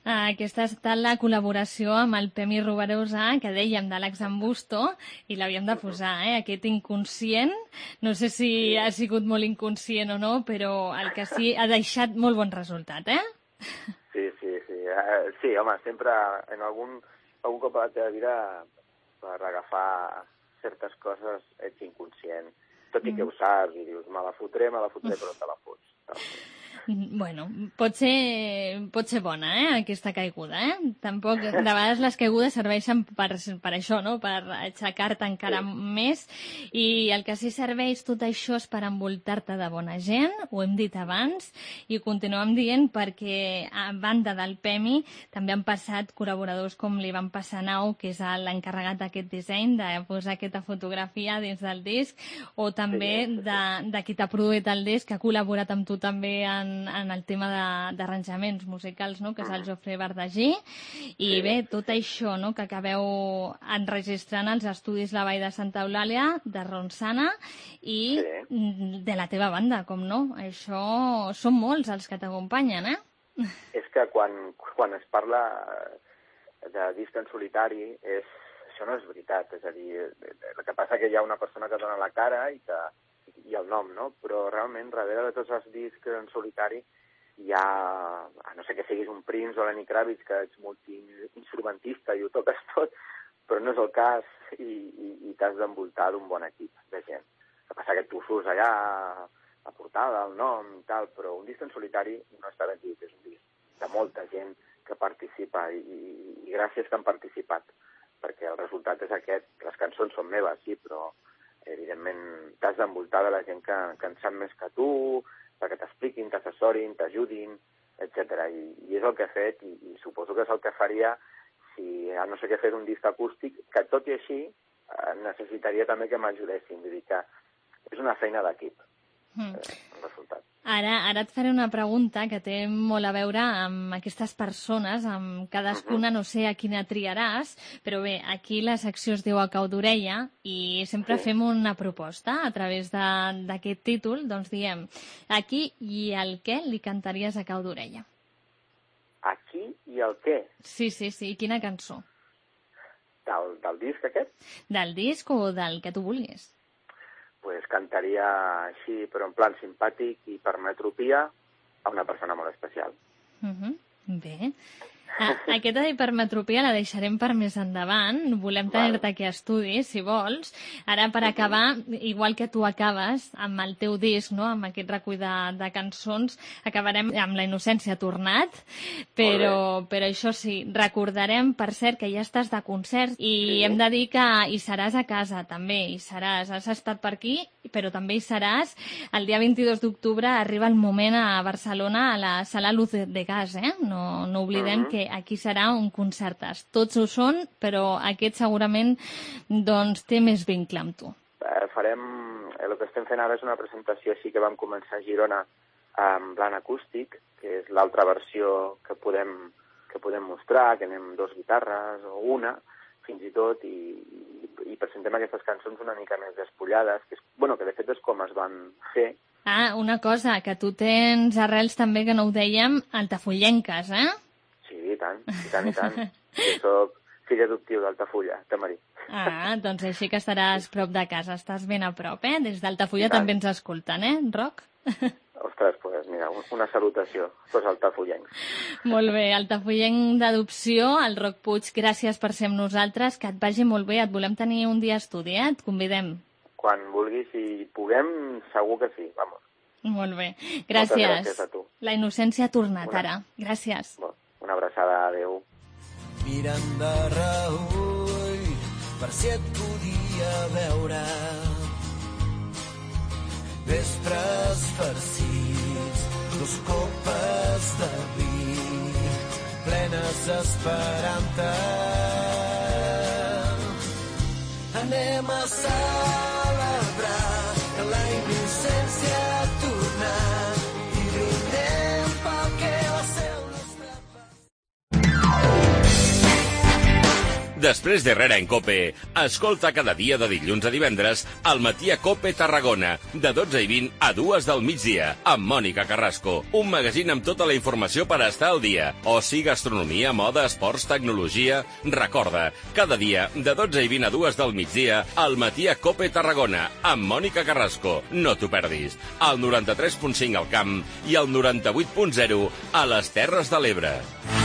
Aquesta ha estat la col·laboració amb el Premi Roberosa, que dèiem, d'Àlex Ambusto, i l'havíem de posar, eh? Aquest inconscient. No sé si ha sigut molt inconscient o no, però el que sí ha deixat molt bon resultat, eh? Sí, sí, sí. Uh, sí, home, sempre en algun, algun cop a la teva vida per agafar certes coses ets inconscient. Tot i que ho saps i dius, me la fotré, me la fotré, però te la fots. Te la fots. Bueno, pot ser, pot ser bona, eh, aquesta caiguda, eh? Tampoc, de vegades les caigudes serveixen per, per això, no?, per aixecar-te encara sí. més, i el que sí serveix tot això és per envoltar-te de bona gent, ho hem dit abans, i ho continuem dient perquè, a banda del P E M I, també han passat col·laboradors com li van passar a Nau, que és l'encarregat d'aquest disseny, de posar aquesta fotografia dins del disc, o també sí, sí, sí. de, de qui t'ha produït el disc, que ha col·laborat amb tu també en en el tema d'arranjaments musicals, no?, que és el Jofre Bardagí, i sí. bé, tot això, no?, que acabeu enregistrant als estudis La Vall de Santa Eulàlia, de Ronçana, i sí. de la teva banda, com no? Això són molts els que t'acompanyen, eh? És que quan, quan es parla de disc en solitari, és, això no és veritat, és a dir, el que passa que hi ha una persona que dona la cara i que i el nom, no? Però realment, darrere de tots els discs en solitari hi ha, a no sé que siguis un Prince o Lenny Kravitz, que ets multiinstrumentista i ho toques tot, però no és el cas i, i, i t'has d'envoltar d'un bon equip de gent. El que passa que tu surts allà, la portada, el nom i tal, però un disc en solitari no està ben dit, és un disc de molta gent que participa i, i, i gràcies que han participat, perquè el resultat és aquest. Les cançons són meves, sí, però evidentment t'has d'envoltar de la gent que, que en sap més que tu, perquè t'expliquin, t'assessorin, t'ajudin, etcètera. I, I és el que he fet, i, i suposo que és el que faria si, a no ser que fes un disc acústic, que tot i així eh, necessitaria també que m'ajudessin. Vull dir que és una feina d'equip, mm. eh, el resultat. Ara, ara et faré una pregunta que té molt a veure amb aquestes persones, amb cadascuna, no sé a quina triaràs, però bé, aquí la secció es diu A cau d'orella i sempre sí. fem una proposta a través d'aquest títol, doncs diem, a qui i el què li cantaries a cau d'orella? A qui i el què? Sí, sí, sí, quina cançó? Del, del disc aquest? Del disc o del que tu vulguis. Pues cantaria així, però en plan simpàtic i per metropia, a una persona molt especial. Uh-huh. Bé. Ah, aquesta d'hipermetropia la deixarem per més endavant. Volem tenir-te aquí a estudi, si vols. Ara, per acabar, igual que tu acabes amb el teu disc, no?, amb aquest recull de, de cançons, acabarem amb La innocència tornat, però, però això sí, recordarem, per cert, que ja estàs de concert i sí. hem de dir que hi seràs a casa, també, hi seràs. Has estat per aquí, però també hi seràs. El dia vint-i-dos d'octubre arriba el moment a Barcelona, a la Sala Luz de Gas, eh? No, no oblidem uh-huh. que aquí serà un concertàs. Tots ho són, però aquest segurament doncs, té més vincle amb tu. Eh, farem... El que estem fent ara és una presentació així que vam començar a Girona amb blanc acústic, que és l'altra versió que podem, que podem mostrar, que anem dos guitarres o una, fins i tot, i, i, i presentem aquestes cançons una mica més despullades, que, és, bueno, que de fet és com es van fer. Ah, una cosa, que tu tens arrels també, que no ho dèiem, altafollenques, eh? Sí, i tant, i tant, i tant. Jo soc fill adoptiu d'Altafulla, Tamarí. Ah, doncs així que estaràs prop de casa, estàs ben a prop, eh? Des d'Altafulla també ens escolten, eh, Roc? Ostres, pues mira, una salutació, tots altafollencs. Molt bé, altafollenc d'adopció, el Roc Puig, gràcies per ser amb nosaltres, que et vagi molt bé, et volem tenir un dia a estudi, eh? Et convidem. Quan vulguis i puguem, segur que sí, vamos. Molt bé, gràcies. Moltes gràcies a tu. La innocència ha tornat una... ara, gràcies. Una abraçada, adeu. Mirant de reull per si et podia veure, vespres farcits, dos copes de vi plenes esperant-te. Anem a celebrar que la innocència ha tornat i brindem pel que va ser el nostre pas. Després d'Herrera en Cope, escolta cada dia de dilluns a divendres al matí a Cope Tarragona, de dotze i vint a dues del migdia, amb Mònica Carrasco. Un magazín amb tota la informació per estar al dia. Oci, gastronomia, moda, esports, tecnologia... Recorda, cada dia, de dotze i vint a dues del migdia, al matí a Cope Tarragona, amb Mònica Carrasco. No t'ho perdis. Al noranta-tres punt cinc al Camp i al noranta-vuit punt zero a les Terres de l'Ebre.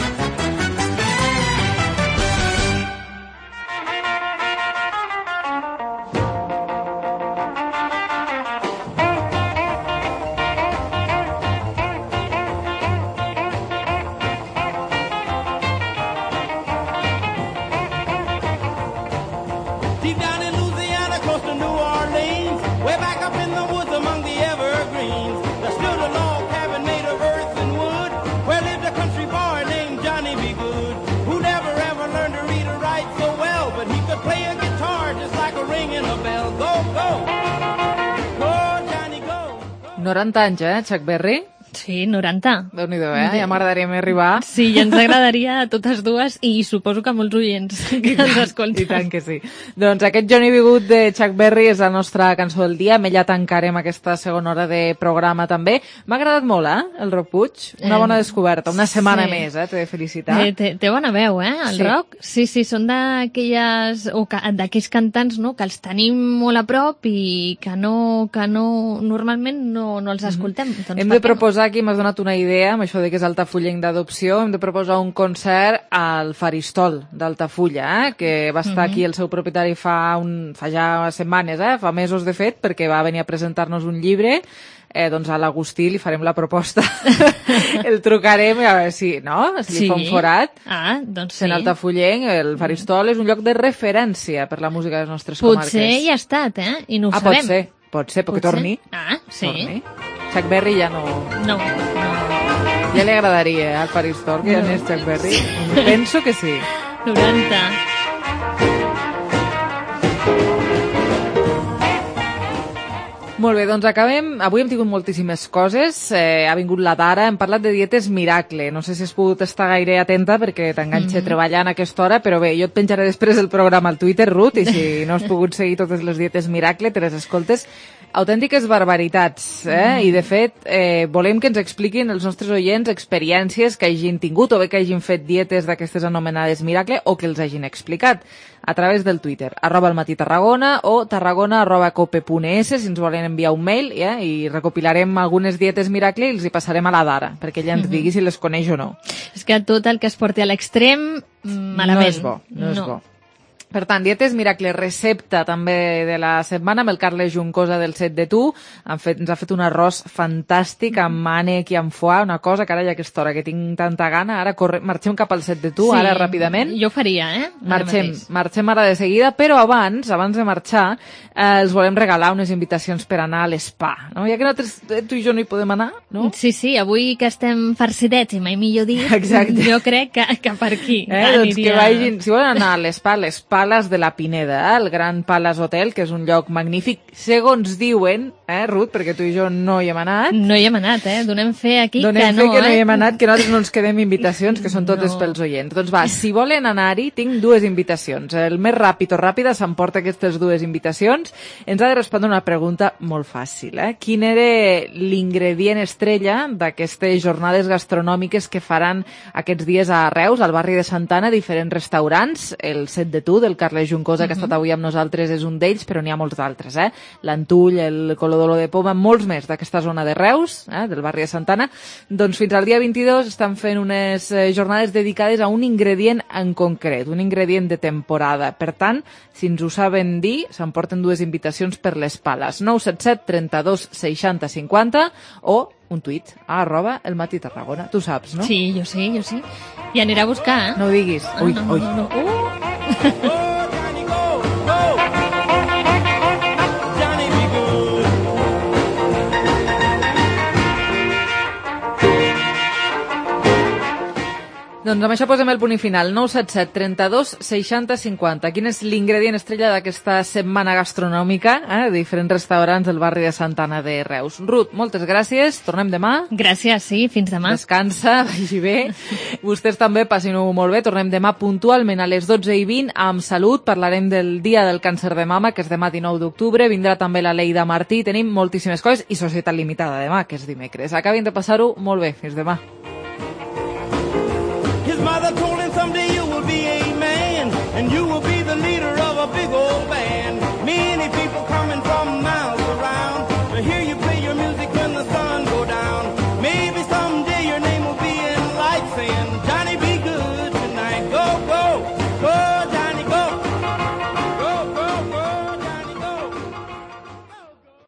noranta anys, eh, Chuck Berry? Sí, noranta. Déu-n'hi-do, eh? Ja m'agradaria més arribar. Sí, ja ens agradaria a totes dues i suposo que a molts oients que ens escolten. I tant que sí. Doncs aquest Johnny B. Good de Chuck Berry és la nostra cançó del dia. Amb ella tancarem aquesta segona hora de programa també. M'ha agradat molt, eh, el Roc Puig. Una bona descoberta. Una setmana sí. més, eh? T'he de felicitar. Eh, té, té bona veu, eh, el sí. Roc. Sí, sí, són d'aquelles o d'aquells cantants, no?, que els tenim molt a prop i que no, que no normalment no, no els escoltem. Mm-hmm. Doncs Hem de proposar, aquí m'has donat una idea, amb això de que és Altafulla d'adopció, hem de proposar un concert al Faristol d'Altafulla, eh? Que va estar Mhm. aquí el seu propietari fa, un, fa ja setmanes, eh? Fa mesos de fet, perquè va venir a presentar-nos un llibre. Eh, doncs a l'Agustí li farem la proposta. El trucarem a veure si, no? Si li Sí. fa un forat. Ah, doncs sí. Sent Altafullenc, el Faristol és un lloc de referència per la música de les nostres comarques. Potser hi ha estat, eh? I no ho ah, sabem. pot ser, pot ser, perquè Potser. torni. Ah, sí. Torni. Chuck Berry ja no... No, no. Ja li agradaria, eh, al Faristol, que ja No. n'és Chuck Berry. Penso que sí. noranta. Molt bé, doncs acabem. Avui hem tingut moltíssimes coses. Eh, ha vingut la Dara, hem parlat de dietes Miracle. No sé si has pogut estar gaire atenta perquè t'enganxa Mhm. treballant a aquesta hora, però bé, jo et penjaré després el programa al Twitter, Ruth, i si no has pogut seguir totes les dietes Miracle, te les escoltes. Autèntiques barbaritats, eh? Mhm. I de fet, eh, volem que ens expliquin els nostres oients experiències que hagin tingut o bé que hagin fet dietes d'aquestes anomenades Miracle o que els hagin explicat a través del Twitter, arroba el matí Tarragona o tarragona arroba cope punt es, si ens volen enviar un mail, eh? I recopilarem algunes dietes Miracle i els hi passarem a la Dara, perquè ella ens Mhm. digui si les coneix o no. És que tot el que es porti a l'extrem, mm, malament. No és bo, no, és bo. Per tant, dietes Miracle, recepta també de la setmana amb el Carles Juncosa del Set de Tu. Han fet, ens ha fet un arròs fantàstic amb mànec i amb foie, una cosa que ara ja a aquesta hora que tinc tanta gana, ara corre, marxem cap al Set de Tu, Sí, ara ràpidament. Jo ho faria, eh? Ara Marxem, mateix. marxem ara de seguida, però abans, abans de marxar, eh, els volem regalar unes invitacions per anar a l'Spa, no? Ja que nosaltres, eh, tu i jo no hi podem anar, no? Sí, sí, avui que estem farcidets i mai millor dit, Exacte. jo crec que, que per aquí Eh, doncs que vagin, si volen anar a l'Spa, les Pales de la Pineda, el Gran Palace Hotel, que és un lloc magnífic, segons diuen, eh, Ruth, perquè tu i jo no hi hem anat. No hi hem anat, eh? Donem fe aquí Donem que fe no, que no eh? hi hem anat, que nosaltres no ens quedem invitacions, que són totes No. pels oients. Doncs va, si volen anar-hi, tinc dues invitacions. El més ràpid o ràpida s'emporta aquestes dues invitacions. Ens ha de respondre una pregunta molt fàcil, eh? Quin era l'ingredient estrella d'aquestes jornades gastronòmiques que faran aquests dies a Reus, al barri de Santana, diferents restaurants? El Set de Tu, del Carles Juncosa, que ha estat avui amb nosaltres, és un d'ells, però n'hi ha molts d'altres, eh? L'Antull, el Colodolo de Poma, molts més d'aquesta zona de Reus, eh? Del barri de Santana. Doncs fins al dia vint-i-dos estan fent unes eh, jornades dedicades a un ingredient en concret, un ingredient de temporada. Per tant, si ens ho saben dir, s'emporten dues invitacions per les Pales. nou set set trenta-dos seixanta cinquanta o un tuit a arroba el matí Tarragona. Tu saps, no? Sí, jo sí, jo sí. I aniré a buscar, eh? No ho diguis. Ui, no, no, ui. no, no. Uh! Doncs amb això posem el punt i final. nou set set trenta-dos seixanta cinquanta. Quin és l'ingredient estrella d'aquesta setmana gastronòmica eh? a diferents restaurants del barri de Santa Anna de Reus. Ruth, moltes gràcies. Tornem demà. Gràcies, sí. Fins demà. Descansa, vagi bé. Vostès també passin-ho molt bé. Tornem demà puntualment a les dotze i vint amb salut. Parlarem del Dia del Càncer de Mama, que és demà dinou d'octubre. Vindrà també la Leida Martí. Tenim moltíssimes coses i Societat Limitada demà, que és dimecres. Acabin de passar-ho molt bé. Fins demà.